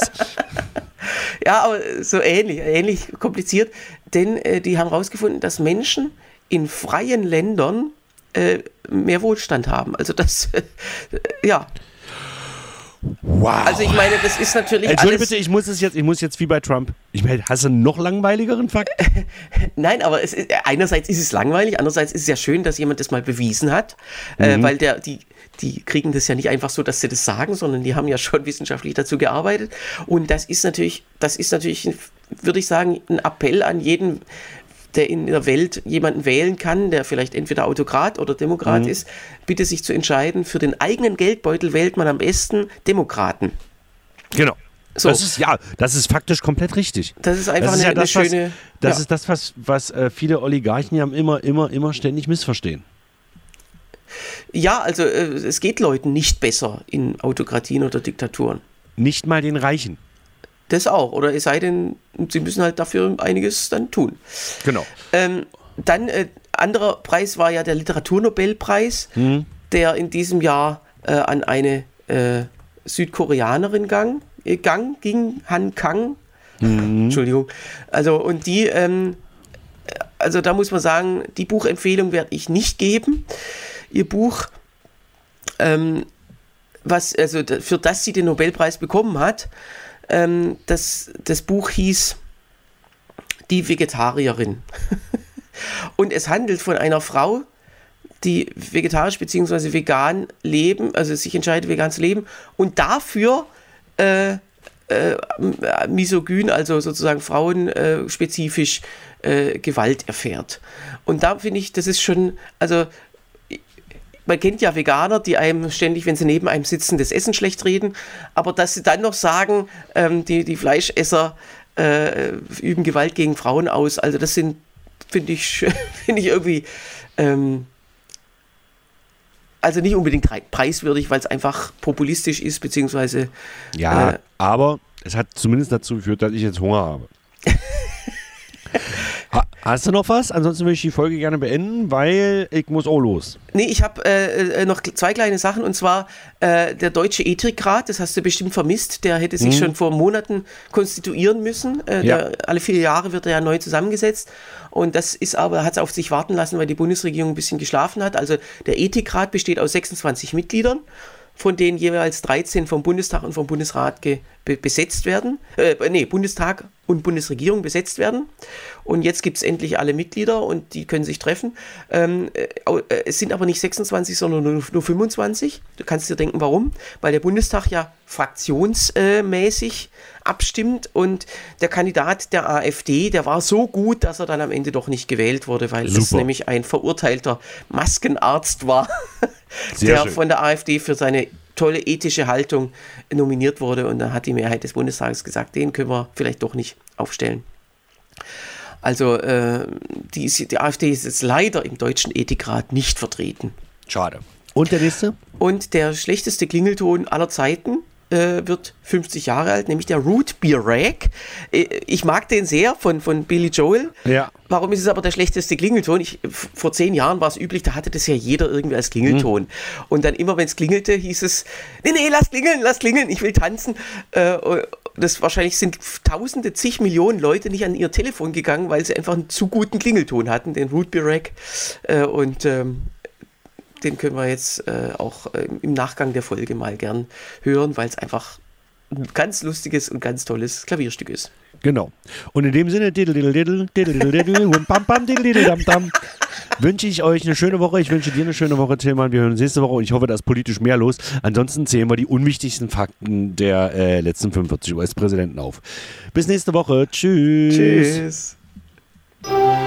Ja, aber so ähnlich, ähnlich kompliziert. Denn äh, die haben herausgefunden, dass Menschen in freien Ländern äh, mehr Wohlstand haben. Also das, äh, ja. Wow. Also ich meine, das ist natürlich Entschuldige alles... bitte, ich muss es jetzt, ich muss jetzt wie bei Trump. Ich meine, hast du einen noch langweiligeren Fakt? Nein, aber es ist, einerseits ist es langweilig, andererseits ist es ja schön, dass jemand das mal bewiesen hat, mhm. äh, weil der, die, die kriegen das ja nicht einfach so, dass sie das sagen, sondern die haben ja schon wissenschaftlich dazu gearbeitet. Und das ist natürlich, das ist natürlich, würde ich sagen, ein Appell an jeden, der in der Welt jemanden wählen kann, der vielleicht entweder Autokrat oder Demokrat mhm. ist, bitte sich zu entscheiden, für den eigenen Geldbeutel wählt man am besten Demokraten. Genau. So. Das ist, ja, das ist faktisch komplett richtig. Das ist einfach das ist eine, ja das, eine schöne... Was, das ja. ist das, was, was äh, viele Oligarchen ja immer, immer, immer ständig missverstehen. Ja, also äh, es geht Leuten nicht besser in Autokratien oder Diktaturen. Nicht mal den Reichen. Das auch. Oder es sei denn, sie müssen halt dafür einiges dann tun. Genau. Ähm, dann, äh, anderer Preis war ja der Literaturnobelpreis, mhm. der in diesem Jahr äh, an eine äh, Südkoreanerin gang, äh, gang, ging, Han Kang. Mhm. Entschuldigung. Also, und die, ähm, also da muss man sagen, die Buchempfehlung werde ich nicht geben. Ihr Buch, ähm, was, also für das sie den Nobelpreis bekommen hat, ähm, das, das Buch hieß Die Vegetarierin. Und es handelt von einer Frau, die vegetarisch bzw. vegan leben, also sich entscheidet, vegan zu leben und dafür äh, äh, misogyn, also sozusagen frauenspezifisch äh, Gewalt erfährt. Und da finde ich, das ist schon, also man kennt ja Veganer, die einem ständig, wenn sie neben einem sitzen, das Essen schlecht reden, aber dass sie dann noch sagen, ähm, die, die Fleischesser äh, üben Gewalt gegen Frauen aus, also das sind, finde ich, find ich irgendwie ähm, also nicht unbedingt preiswürdig, weil es einfach populistisch ist, beziehungsweise ja, äh, aber es hat zumindest dazu geführt, dass ich jetzt Hunger habe. Ha, hast du noch was? Ansonsten würde ich die Folge gerne beenden, weil ich muss auch los. Nee, ich habe äh, noch zwei kleine Sachen, und zwar äh, der Deutsche Ethikrat, das hast du bestimmt vermisst, der hätte sich mhm. schon vor Monaten konstituieren müssen. Äh, ja. der, alle vier Jahre wird er ja neu zusammengesetzt, und das ist aber, hat es auf sich warten lassen, weil die Bundesregierung ein bisschen geschlafen hat. Also der Ethikrat besteht aus sechsundzwanzig Mitgliedern, von denen jeweils dreizehn vom Bundestag und vom Bundesrat ge- be- besetzt werden. Äh, nee, Bundestag und Bundesregierung besetzt werden. Und jetzt gibt es endlich alle Mitglieder und die können sich treffen. Ähm, äh, es sind aber nicht sechsundzwanzig, sondern nur, nur fünfundzwanzig. Du kannst dir denken, warum? Weil der Bundestag ja fraktionsmäßig abstimmt, und der Kandidat der AfD, der war so gut, dass er dann am Ende doch nicht gewählt wurde, weil Super. es nämlich ein verurteilter Maskenarzt war, Sehr der schön. von der AfD für seine tolle ethische Haltung nominiert wurde, und dann hat die Mehrheit des Bundestages gesagt, den können wir vielleicht doch nicht aufstellen. Also äh, die, die AfD ist jetzt leider im Deutschen Ethikrat nicht vertreten. Schade. Und der nächste? Und der schlechteste Klingelton aller Zeiten äh, wird fünfzig Jahre alt, nämlich der Root Beer Rag. Äh, ich mag den sehr, von, von Billy Joel. Ja. Warum ist es aber der schlechteste Klingelton? Ich, vor zehn Jahren war es üblich, da hatte das ja jeder irgendwie als Klingelton. Mhm. Und dann immer, wenn es klingelte, hieß es, nee, nee, lass klingeln, lass klingeln, ich will tanzen. Äh, das wahrscheinlich sind tausende, zig Millionen Leute nicht an ihr Telefon gegangen, weil sie einfach einen zu guten Klingelton hatten, den Root Beer Rag. Äh, und ähm, den können wir jetzt äh, auch äh, im Nachgang der Folge mal gern hören, weil es einfach ein ganz lustiges und ganz tolles Klavierstück ist. Genau. Und in dem Sinne wünsche ich euch eine schöne Woche. Ich wünsche dir eine schöne Woche, Tillmann. Wir hören uns nächste Woche, und ich hoffe, da ist politisch mehr los. Ansonsten zählen wir die unwichtigsten Fakten der äh, letzten fünfundvierzig U S-Präsidenten auf. Bis nächste Woche. Tschüss. Tschüss.